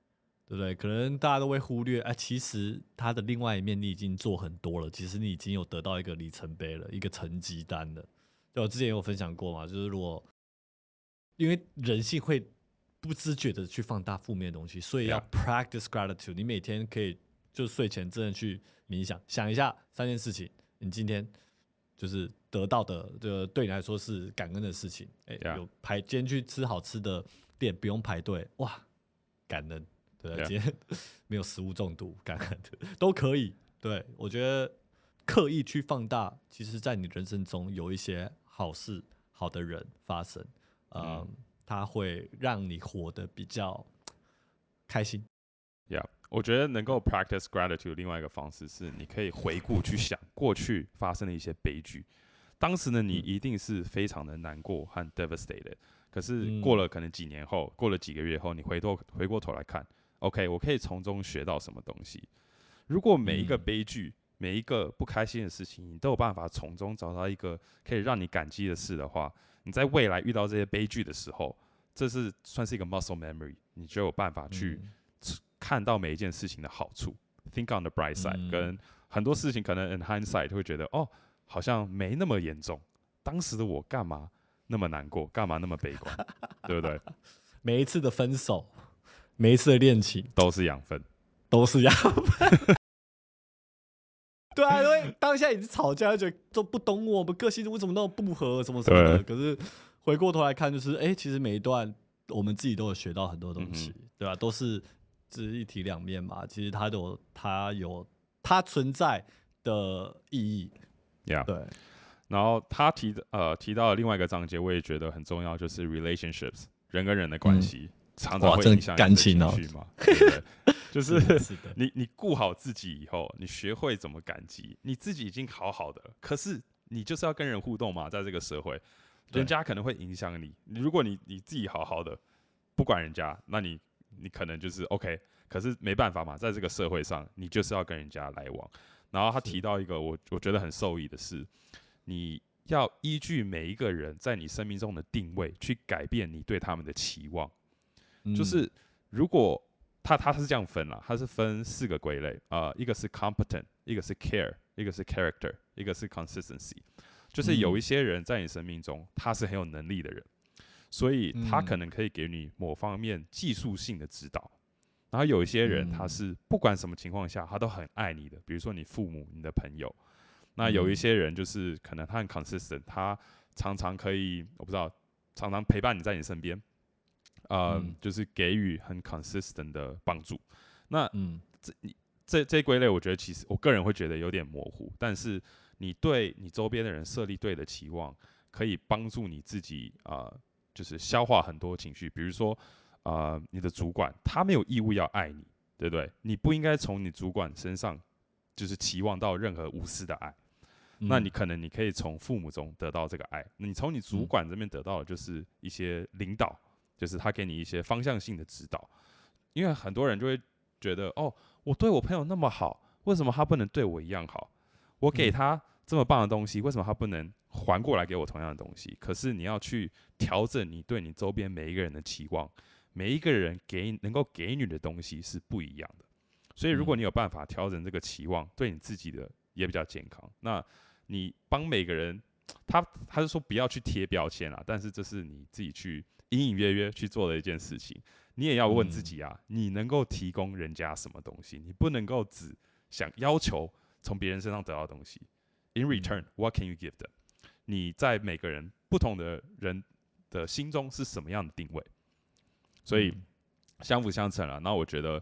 [SPEAKER 2] 对不对？可能大家都会忽略，其实它的另外一面你已经做很多了，其实你已经有得到一个里程碑了，一个成绩单了。对，我之前也有分享过嘛，就是如果因为人性会不自觉的去放大负面的东西，所以要
[SPEAKER 1] Yeah.
[SPEAKER 2] practice gratitude。你每天可以就睡前真的去冥想，想一下3件事情，你今天就是得到的，对你来说是感恩的事情。
[SPEAKER 1] Yeah.
[SPEAKER 2] 今天去吃好吃的店，不用排队，哇，感恩。对，
[SPEAKER 1] Yeah.
[SPEAKER 2] 今天没有食物中毒，感恩都可以。对，我觉得刻意去放大，其实在你人生中有一些好事、好的人发生，它会让你活得比较开心。
[SPEAKER 1] Yeah， 我觉得能够 practice gratitude 另外一个方式是，你可以回顾去想过去发生的一些悲剧。当时呢，你一定是非常的难过和 devastated。可是过了可能几年后，过了几个月后，你回过头来看，OK， 我可以从中学到什么东西？如果每一个悲剧、每一个不开心的事情，你都有办法从中找到一个可以让你感激的事的话，你在未来遇到这些悲剧的时候，这是算是一个 muscle memory， 你就有办法去看到每一件事情的好处 ，think on the bright side，跟很多事情可能 in hindsight 会觉得哦，好像没那么严重，当时的我干嘛那么难过，干嘛那么悲观，对不对？
[SPEAKER 2] 每一次的分手，每一次的恋情，
[SPEAKER 1] 都是养分，
[SPEAKER 2] 都是养分。对啊，因为当下已经吵架，就觉得都不懂我们个性为什么那么不合，什么什么的。可是回过头来看，就是其实每一段我们自己都有学到很多东西，对吧？都是一体两面嘛。其实它有它存在的意义。
[SPEAKER 1] Yeah。
[SPEAKER 2] 对。
[SPEAKER 1] 然后他提到了另外一个章节，我也觉得很重要，就是 relationships 人跟人的关系，常常会影响你的情绪嘛，对不对？就是你顾好自己以后，你学会怎么感激，你自己已经好好的了，可是你就是要跟人互动嘛，在这个社会，人家可能会影响你。如果你自己好好的，不管人家，那你可能就是 OK， 可是没办法嘛，在这个社会上，你就是要跟人家来往。然后他提到一个我觉得很受益的是，你要依据每一个人在你生命中的定位，去改变你对他们的期望。就是如果他是这样分啦，他是分4个归类，一个是 competent， 一个是 care， 一个是 character， 一个是 consistency。就是有一些人在你生命中，他是很有能力的人，所以他可能可以给你某方面技术性的指导。然后有一些人，他是不管什么情况下，他都很爱你的，比如说你父母、你的朋友。那有一些人就是可能他很 consistent， 他常常可以，我不知道，常常陪伴你在你身边，就是给予很 consistent 的帮助。那这归类，我觉得其实我个人会觉得有点模糊，但是你对你周边的人设立对的期望，可以帮助你自己就是消化很多情绪。比如说你的主管他没有义务要爱你，对不对？你不应该从你主管身上就是期望到任何无私的爱。那你可能你可以从父母中得到这个爱，你从你主管这边得到的就是一些领导，就是他给你一些方向性的指导。因为很多人就会觉得，哦，我对我朋友那么好，为什么他不能对我一样好？我给他这么棒的东西，为什么他不能还过来给我同样的东西？可是你要去调整你对你周边每一个人的期望，每一个人能够给你的东西是不一样的。所以如果你有办法调整这个期望，对你自己的也比较健康。那你帮每个人，他是说不要去贴标签啦，但是这是你自己去隐隐约约去做的一件事情。你也要问自己啊，你能够提供人家什么东西？你不能够只想要求从别人身上得到东西。In return, what can you give them？ 你在每个人不同的人的心中是什么样的定位？所以相辅相成了。那我觉得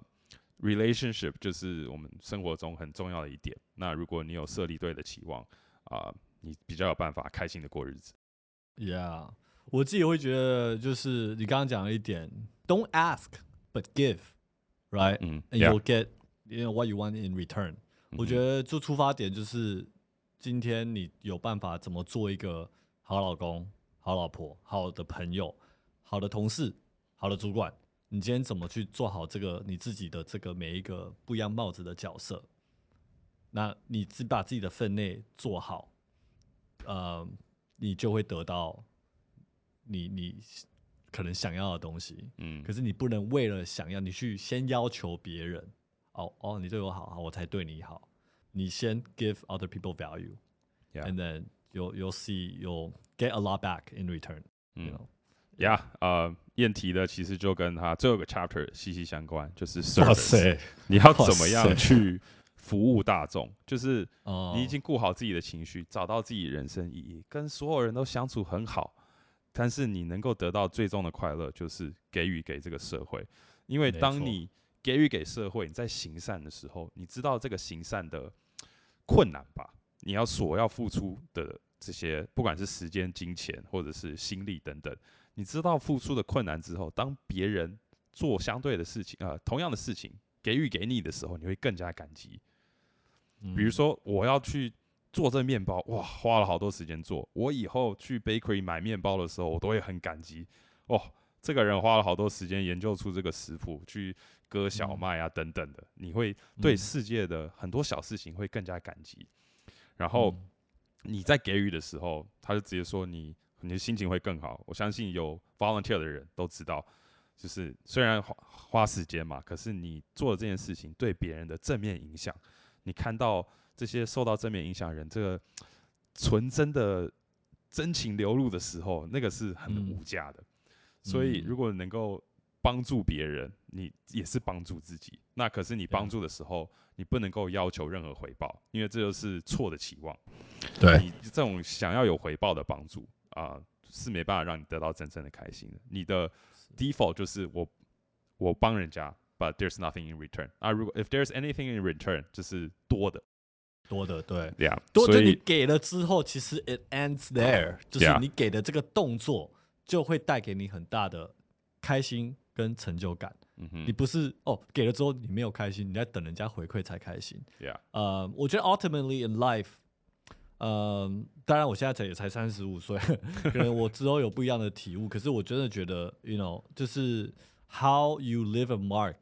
[SPEAKER 1] relationship 就是我们生活中很重要的一点。那如果你有设立对的期望你比较有办法开心的过日子。
[SPEAKER 2] Yeah， 我自己会觉得，就是你刚刚讲了一点 ，Don't ask but give，right？and you'll get what you want in return。我觉得就出发点就是，今天你有办法怎么做一个好老公、好老婆、好的朋友、好的同事、好的主管，你今天怎么去做好这个你自己的这个每一个不一样帽子的角色？那你只把自己的分内做好，你就会得到你可能想要的东西，
[SPEAKER 1] 嗯
[SPEAKER 2] 可是你不能为了想要，你去先要求别人，你对我好，我才对你好。你先 give other people value，and
[SPEAKER 1] ，Yeah，
[SPEAKER 2] then you'll see you'll get a lot back in return。You
[SPEAKER 1] 嗯
[SPEAKER 2] know，
[SPEAKER 1] ，Yeah，燕提的其实就跟他最后一个 chapter 息息相关，就是
[SPEAKER 2] 哇
[SPEAKER 1] service，
[SPEAKER 2] 塞，
[SPEAKER 1] 你要怎么
[SPEAKER 2] 哇塞
[SPEAKER 1] 样去服务大众，就是你已
[SPEAKER 2] 哦，
[SPEAKER 1] 经顾好自己的情绪，找到自己人生意义，跟所有人都相处很好，但是你能够得到最终的快乐，就是给予给这个社会。因为
[SPEAKER 2] 没错，
[SPEAKER 1] 当你给予给社会，你在行善的时候，你知道这个行善的困难吧？你所要付出的这些，不管是时间、金钱，或者是心力等等，你知道付出的困难之后，当别人做相对的事情，同样的事情给予给你的时候，你会更加感激。比如
[SPEAKER 2] 嗯
[SPEAKER 1] 说，我要去做这面包，哇，花了好多时间做。我以后去 bakery 买面包的时候，我都会很感激。哦，这个人花了好多时间研究出这个食谱，去割小
[SPEAKER 2] 嗯
[SPEAKER 1] 麦啊等等的，你会对
[SPEAKER 2] 嗯
[SPEAKER 1] 世界的很多小事情会更加感激。然后
[SPEAKER 2] 嗯
[SPEAKER 1] 你在给予的时候，他就直接说你的心情会更好。我相信有 volunteer 的人都知道，就是虽然花时间嘛，可是你做的这件事情对别人的正面影响，你看到这些受到正面影响的人，这个纯真的真情流露的时候，那个是很
[SPEAKER 2] 嗯
[SPEAKER 1] 无价的。所以
[SPEAKER 2] 嗯，
[SPEAKER 1] 如果能够帮助别人，你也是帮助自己。那可是你帮助的时候，你不能够要求任何回报，因为这就是错的期望。
[SPEAKER 2] 对，
[SPEAKER 1] 你这种想要有回报的帮助是没办法让你得到真正的开心的。你的 default 就是我帮人家，but there's nothing in return 如果 if there's anything in return 就是多的
[SPEAKER 2] 多的对，
[SPEAKER 1] ，yeah，
[SPEAKER 2] 多就你
[SPEAKER 1] 所以
[SPEAKER 2] 给了之后，其实 it ends there，就是你给的这个动作就会带给你很大的开心跟成就感。你不是给了之后你没有开心，你在等人家回馈才开心。
[SPEAKER 1] ，yeah，
[SPEAKER 2] 我觉得 ultimately in life，当然我现在也才35岁，可能我之后有不一样的体悟。可是我真的觉得，you know，就是 how you leave a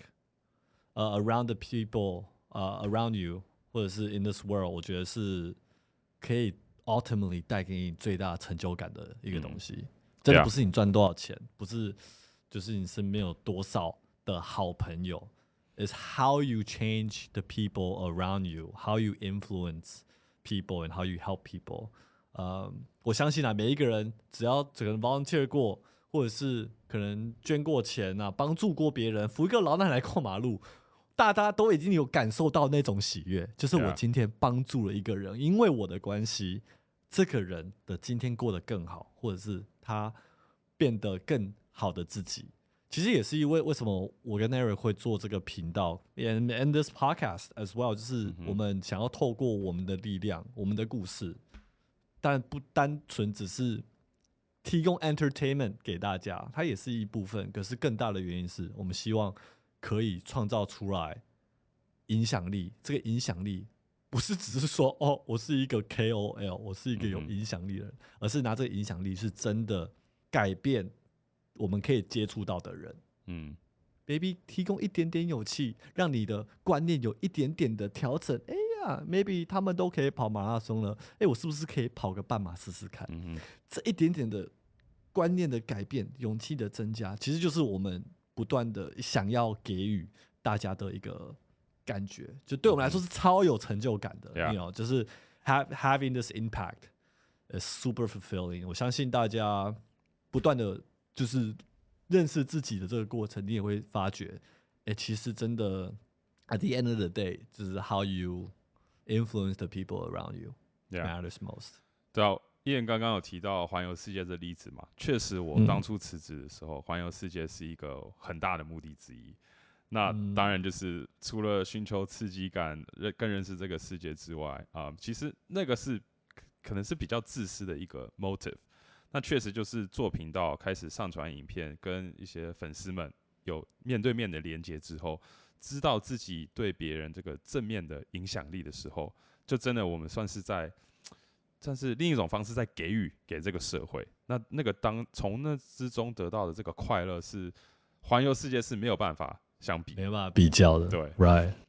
[SPEAKER 2] mark，around the people，around you，或者是 in this world，我觉得是可以 ultimately 带给你最大成就感的一个东西。真的不是你赚多少钱，不是就是你身边有多少的好朋友，is how you change the people around you，how you influence people and how you help people。我相信每一个人只要可能 volunteer 过，或者是可能捐过钱帮助过别人，扶一个老奶奶过马路，大家都已经有感受到那种喜悦，就是我
[SPEAKER 1] Yeah，
[SPEAKER 2] 今天帮助了一个人，因为我的关系，这个人的今天过得更好，或者是他变得更好的自己。其实也是因为什么我跟 Eric 会做这个频道 and this podcast as well，就是我们想要透过我们的力量、我们的故事，但不单纯只是提供 entertainment 给大家，它也是一部分。可是更大的原因是我们希望可以创造出来影响力。这个影响力不是只是说我是一个 KOL，我是一个有影响力的人，而是拿这个影响力是真的改变我们可以接触到的人。maybe 提供一点点勇气，让你的观念有一点点的调整。哎呀 ，maybe 他们都可以跑马拉松了，我是不是可以跑个半马试试看？这一点点的观念的改变，勇气的增加，其实就是我们不断的想要给予大家的一个感觉，就对我们来说是超有成就感的。
[SPEAKER 1] Yeah，
[SPEAKER 2] you know，就是 having this impact is super fulfilling。我相信大家不断的就是认识自己的这个过程，你也会发觉，其实真的 at the end of the day，就是 how you influence the people around you
[SPEAKER 1] Yeah，
[SPEAKER 2] matters most。
[SPEAKER 1] 对啊，伊人刚刚有提到环游世界这例子嘛，确实我当初辞职的时候，环游世界是一个很大的目的之一。那当然就是除了寻求刺激感、更认识这个世界之外，其实那个是可能是比较自私的一个 motive。那确实就是做频道开始上传影片，跟一些粉丝们有面对面的连接之后，知道自己对别人这个正面的影响力的时候，就真的我们算是另一种方式在给予给这个社会。那个从那之中得到的这个快乐，是环游世界是没有办法相比，
[SPEAKER 2] 没办法比较的。
[SPEAKER 1] 对。
[SPEAKER 2] Right。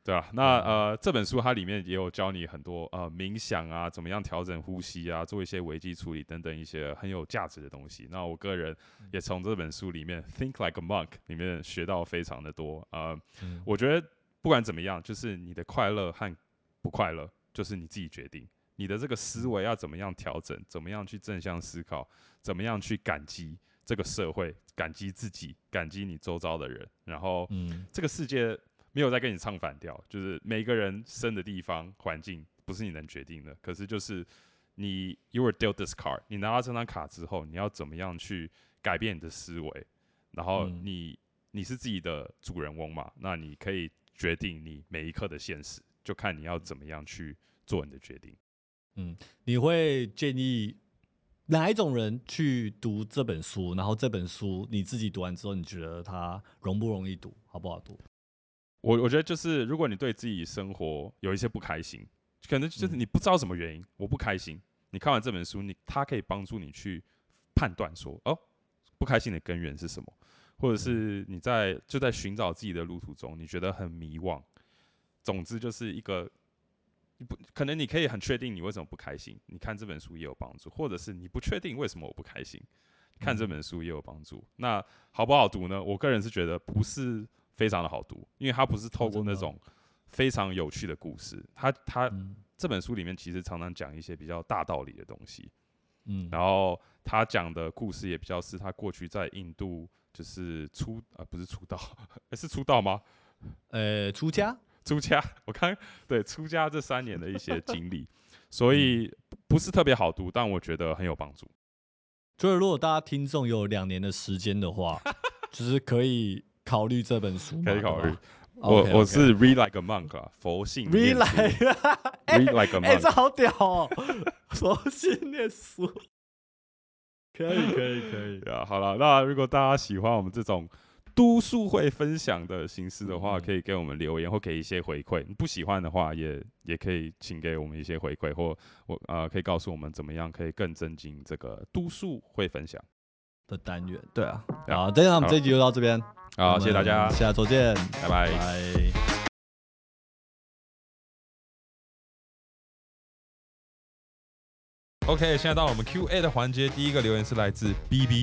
[SPEAKER 1] 对啊，那这本书它里面也有教你很多冥想啊，怎么样调整呼吸啊，做一些危机处理等等一些很有价值的东西。那我个人也从这本书里面《Think Like a Monk》里面学到非常的多。我觉得不管怎么样，就是你的快乐和不快乐，就是你自己决定。你的这个思维要怎么样调整，怎么样去正向思考，怎么样去感激这个社会，感激自己，感激你周遭的人，然后这个世界没有在跟你唱反调，就是每个人生的地方环境不是你能决定的，可是就是你 you were dealt this card， 你拿到这张卡之后，你要怎么样去改变你的思维，然后你是自己的主人翁嘛，那你可以决定你每一刻的现实，就看你要怎么样去做你的决定。
[SPEAKER 2] 你会建议哪一种人去读这本书？然后这本书你自己读完之后，你觉得它容不容易读，好不好读？
[SPEAKER 1] 我觉得就是，如果你对自己生活有一些不开心，可能就是你不知道什么原因，我不开心。你看完这本书，它可以帮助你去判断说，不开心的根源是什么，或者是你就在寻找自己的路途中，你觉得很迷惘。总之就是一个，可能你可以很确定你为什么不开心，你看这本书也有帮助，或者是你不确定为什么我不开心，看这本书也有帮助。那好不好读呢？我个人是觉得不是非常的好读，因为它不是透过那种非常有趣的故事，它这本书里面其实常常讲一些比较大道理的东西，然后他讲的故事也比较是他过去在印度就是不是出道，是出道吗？
[SPEAKER 2] 出家，
[SPEAKER 1] 我看对出家这3年的一些经历，所以不是特别好读，但我觉得很有帮助。
[SPEAKER 2] 就是如果大家听众有2年的时间的话，就是可以考虑这本书嘛，
[SPEAKER 1] 可以考虑。
[SPEAKER 2] 我
[SPEAKER 1] 是 read like a monk 啊，佛性念书。read like a monk，
[SPEAKER 2] 这好屌哦！佛性念书，可以。
[SPEAKER 1] 好了，那如果大家喜欢我们这种读书会分享的形式的话，可以给我们留言或给一些回馈。不喜欢的话也可以请给我们一些回馈，或可以告诉我们怎么样可以更增进这个读书会分享
[SPEAKER 2] 的单元。对啊，好，那我们这一集就到这边。
[SPEAKER 1] 好，谢谢大家，
[SPEAKER 2] 下周见，
[SPEAKER 1] 拜拜。OK， 现在到了我们 Q&A 的环节，第一个留言是来自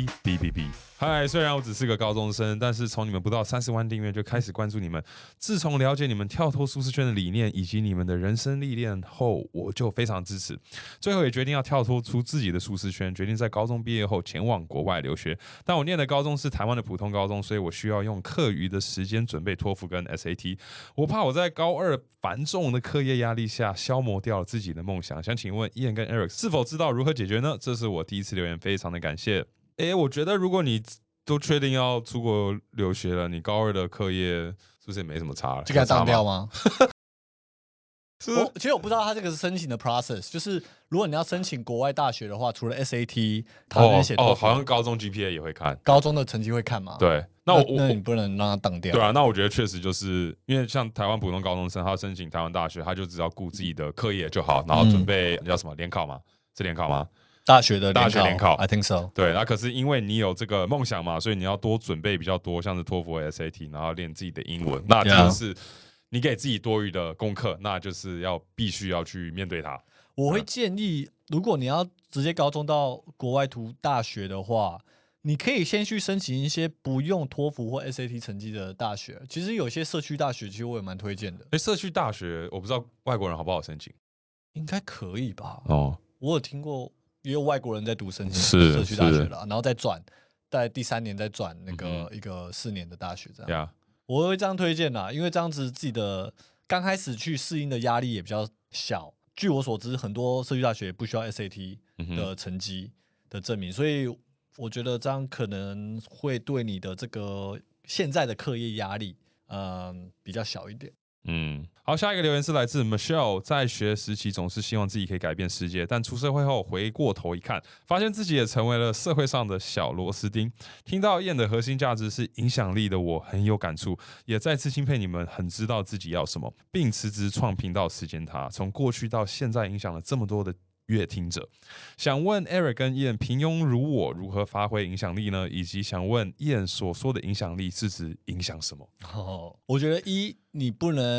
[SPEAKER 1] BB。嗨，虽然我只是个高中生，但是从你们不到30万订阅就开始关注你们。自从了解你们跳脱舒适圈的理念以及你们的人生历练后，我就非常支持。最后也决定要跳脱出自己的舒适圈，决定在高中毕业后前往国外留学。但我念的高中是台湾的普通高中，所以我需要用课余的时间准备托福跟 SAT。我怕我在高2繁重的课业压力下消磨掉了自己的梦想。想请问 Ian 跟 Eric 是否知道如何解决呢？这是我第一次留言，非常的感谢。我觉得如果你都确定要出国留学了，你高2的课业是不是也没什么差了？
[SPEAKER 2] 就给它当掉吗？
[SPEAKER 1] 其
[SPEAKER 2] 实我不知道他这个是申请的 process， 就是如果你要申请国外大学的话，除了 SAT， 他那写
[SPEAKER 1] 好像高中 GPA 也会看，
[SPEAKER 2] 高中的成绩会看吗？
[SPEAKER 1] 对，
[SPEAKER 2] 那你不能让他当掉。
[SPEAKER 1] 对啊，那我觉得确实就是因为像台湾普通高中生，他申请台湾大学，他就只要顾自己的课业就好，然后准备叫什么联考吗？是联考吗？大学联考
[SPEAKER 2] I think so。
[SPEAKER 1] 对，那可是因为你有这个梦想嘛，所以你要多准备比较多，像是托福、SAT， 然后练自己的英文，那这个是你给自己多余的功课，那就是必须要去面对它。
[SPEAKER 2] 我会建议，如果你要直接高中到国外读大学的话，你可以先去申请一些不用托福或 SAT 成绩的大学。其实有些社区大学，其实我也蛮推荐的。
[SPEAKER 1] 社区大学我不知道外国人好不好申请，
[SPEAKER 2] 应该可以吧？我有听过。也有外国人在读社区大学了，然后再转，在第3年再转那个一个4年的大学这样。我会这样推荐啦，因为这样子自己的刚开始去适应的压力也比较小。据我所知，很多社区大学不需要 SAT 的成绩的证明，所以我觉得这样可能会对你的这个现在的课业压力，比较小一点。
[SPEAKER 1] 好，下一个留言是来自 Michelle， 在学时期总是希望自己可以改变世界，但出社会后回过头一看，发现自己也成为了社会上的小螺丝钉。听到燕的核心价值是影响力的我很有感触，也再次钦佩你们很知道自己要什么，并辞职创频道时间塔，从过去到现在影响了这么多的乐听者。想问 Eric 跟 Ian 平庸如我如何发挥影响力呢？以及想问 Ian 所说的影响力是指影响什么？
[SPEAKER 2] 我觉得你不能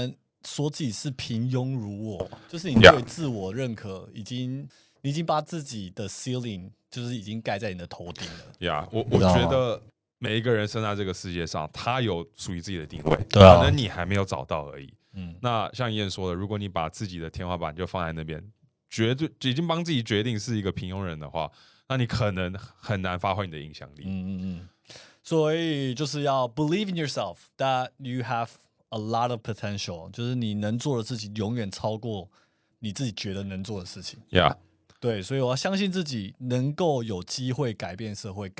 [SPEAKER 2] 说自己是平庸如我，就是你对自我认可你已经把自己的 ceiling 就是已经盖在你的头顶了。
[SPEAKER 1] 我觉得每一个人生在这个世界上，他有属于自己的定位，
[SPEAKER 2] 对啊，
[SPEAKER 1] 可能你还没有找到而已。
[SPEAKER 2] 嗯，
[SPEAKER 1] 那像燕说的，如果你把自己的天花板就放在那边，绝对已经帮自己决定是一个平庸人的话，那你可能很难发挥你的影响力。
[SPEAKER 2] 所以就是要 believe in yourself that you have a lot of potential， 就是你能做的事情永远超过你自己觉得能做的事情。对，所以我要相信自己能够有机会改变社会，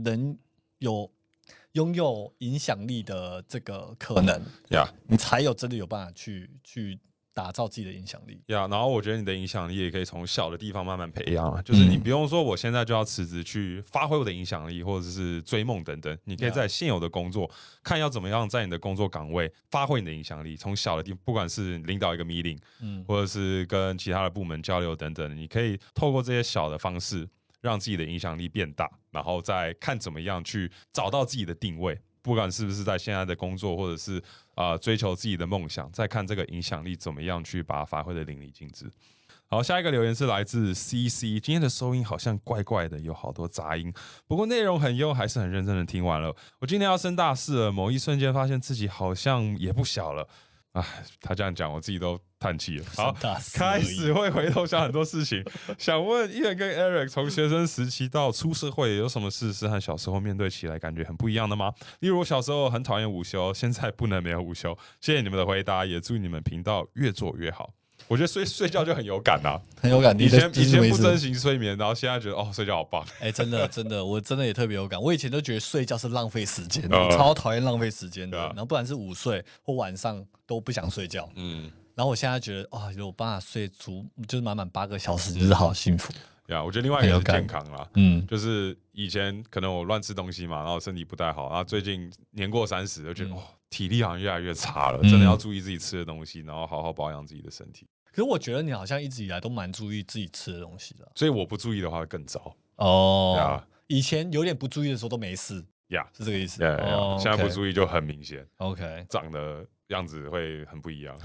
[SPEAKER 2] 拥有影响力的这个可能，你才有真的有办法去打造自己的影响力。
[SPEAKER 1] 然后我觉得你的影响力也可以从小的地方慢慢培养，就是你不用说我现在就要辞职去发挥我的影响力，或者是追梦等等，你可以在现有的工作看要怎么样在你的工作岗位发挥你的影响力。从小的地方，不管是领导一个 meeting，或者是跟其他的部门交流等等，你可以透过这些小的方式让自己的影响力变大，然后再看怎么样去找到自己的定位。不管是不是在现在的工作，或者是追求自己的梦想，再看这个影响力怎么样去把它发挥的淋漓尽致。好，下一个留言是来自 CC， 今天的收音好像怪怪的，有好多杂音，不过内容很优，还是很认真的听完了。我今天要升大四了，某一瞬间发现自己好像也不小了。他这样讲，我自己都叹气了。好，开始会回头想很多事情。想问伊人跟 Eric 从学生时期到出社会，有什么事是和小时候面对起来感觉很不一样的吗？例如我小时候很讨厌午休，现在不能没有午休。谢谢你们的回答，也祝你们频道越做越好。我觉得睡觉就很有感啊，
[SPEAKER 2] 很有感。
[SPEAKER 1] 以前不珍惜睡眠，然后现在觉得睡觉好棒。
[SPEAKER 2] 真的，我真的也特别有感。我以前都觉得睡觉是浪费时间的，超讨厌浪费时间的。然后不管是午睡或晚上都不想睡觉。然后我现在觉得有办法睡足，就是满满8个小时，就是好幸福。
[SPEAKER 1] 我觉得另外一个是健康啦，就是以前可能我乱吃东西嘛，然后身体不太好，然后最近年过30，就觉得体力好像越来越差了，真的要注意自己吃的东西，然后好好保养自己的身体。
[SPEAKER 2] 可是我觉得你好像一直以来都蛮注意自己吃的东西的，
[SPEAKER 1] 所以我不注意的话会更糟。
[SPEAKER 2] 以前有点不注意的时候都没事，是这个意思。
[SPEAKER 1] 现在不注意就很明显。
[SPEAKER 2] OK，
[SPEAKER 1] 长的样子会很不一样，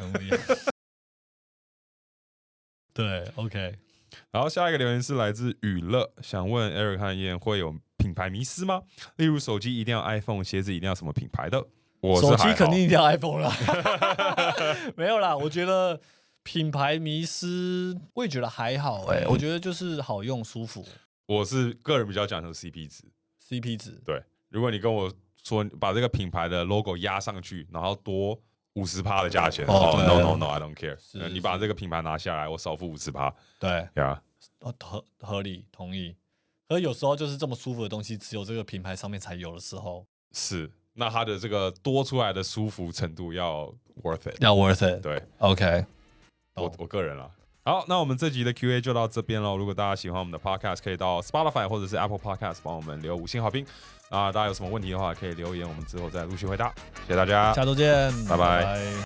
[SPEAKER 2] 对 ，OK。
[SPEAKER 1] 然后下一个留言是来自娱乐，想问 Eric 和燕会有品牌迷思吗？例如手机一定要 iPhone， 鞋子一定要什么品牌的？
[SPEAKER 2] 手机肯定一定要 iPhone 啦，没有啦。我觉得品牌迷思，我也觉得还好我觉得就是好用舒服。
[SPEAKER 1] 我是个人比较讲究 CP 值。对，如果你跟我说把这个品牌的 logo 压上去，然后多50%的价钱，no I don't care。你把这个品牌拿下来，我少付50%。
[SPEAKER 2] 对合理同意。而有时候就是这么舒服的东西，只有这个品牌上面才有的时候，
[SPEAKER 1] 是那它的这个多出来的舒服程度要 worth
[SPEAKER 2] it。
[SPEAKER 1] 对
[SPEAKER 2] ，OK。
[SPEAKER 1] 我个人啦。好，那我们这集的 Q&A 就到这边喽。如果大家喜欢我们的 Podcast， 可以到 Spotify 或者是 Apple Podcast 帮我们留5星好评。大家有什么问题的话，可以留言，我们之后再陆续回答。谢谢大家，
[SPEAKER 2] 下周见，
[SPEAKER 1] 拜拜。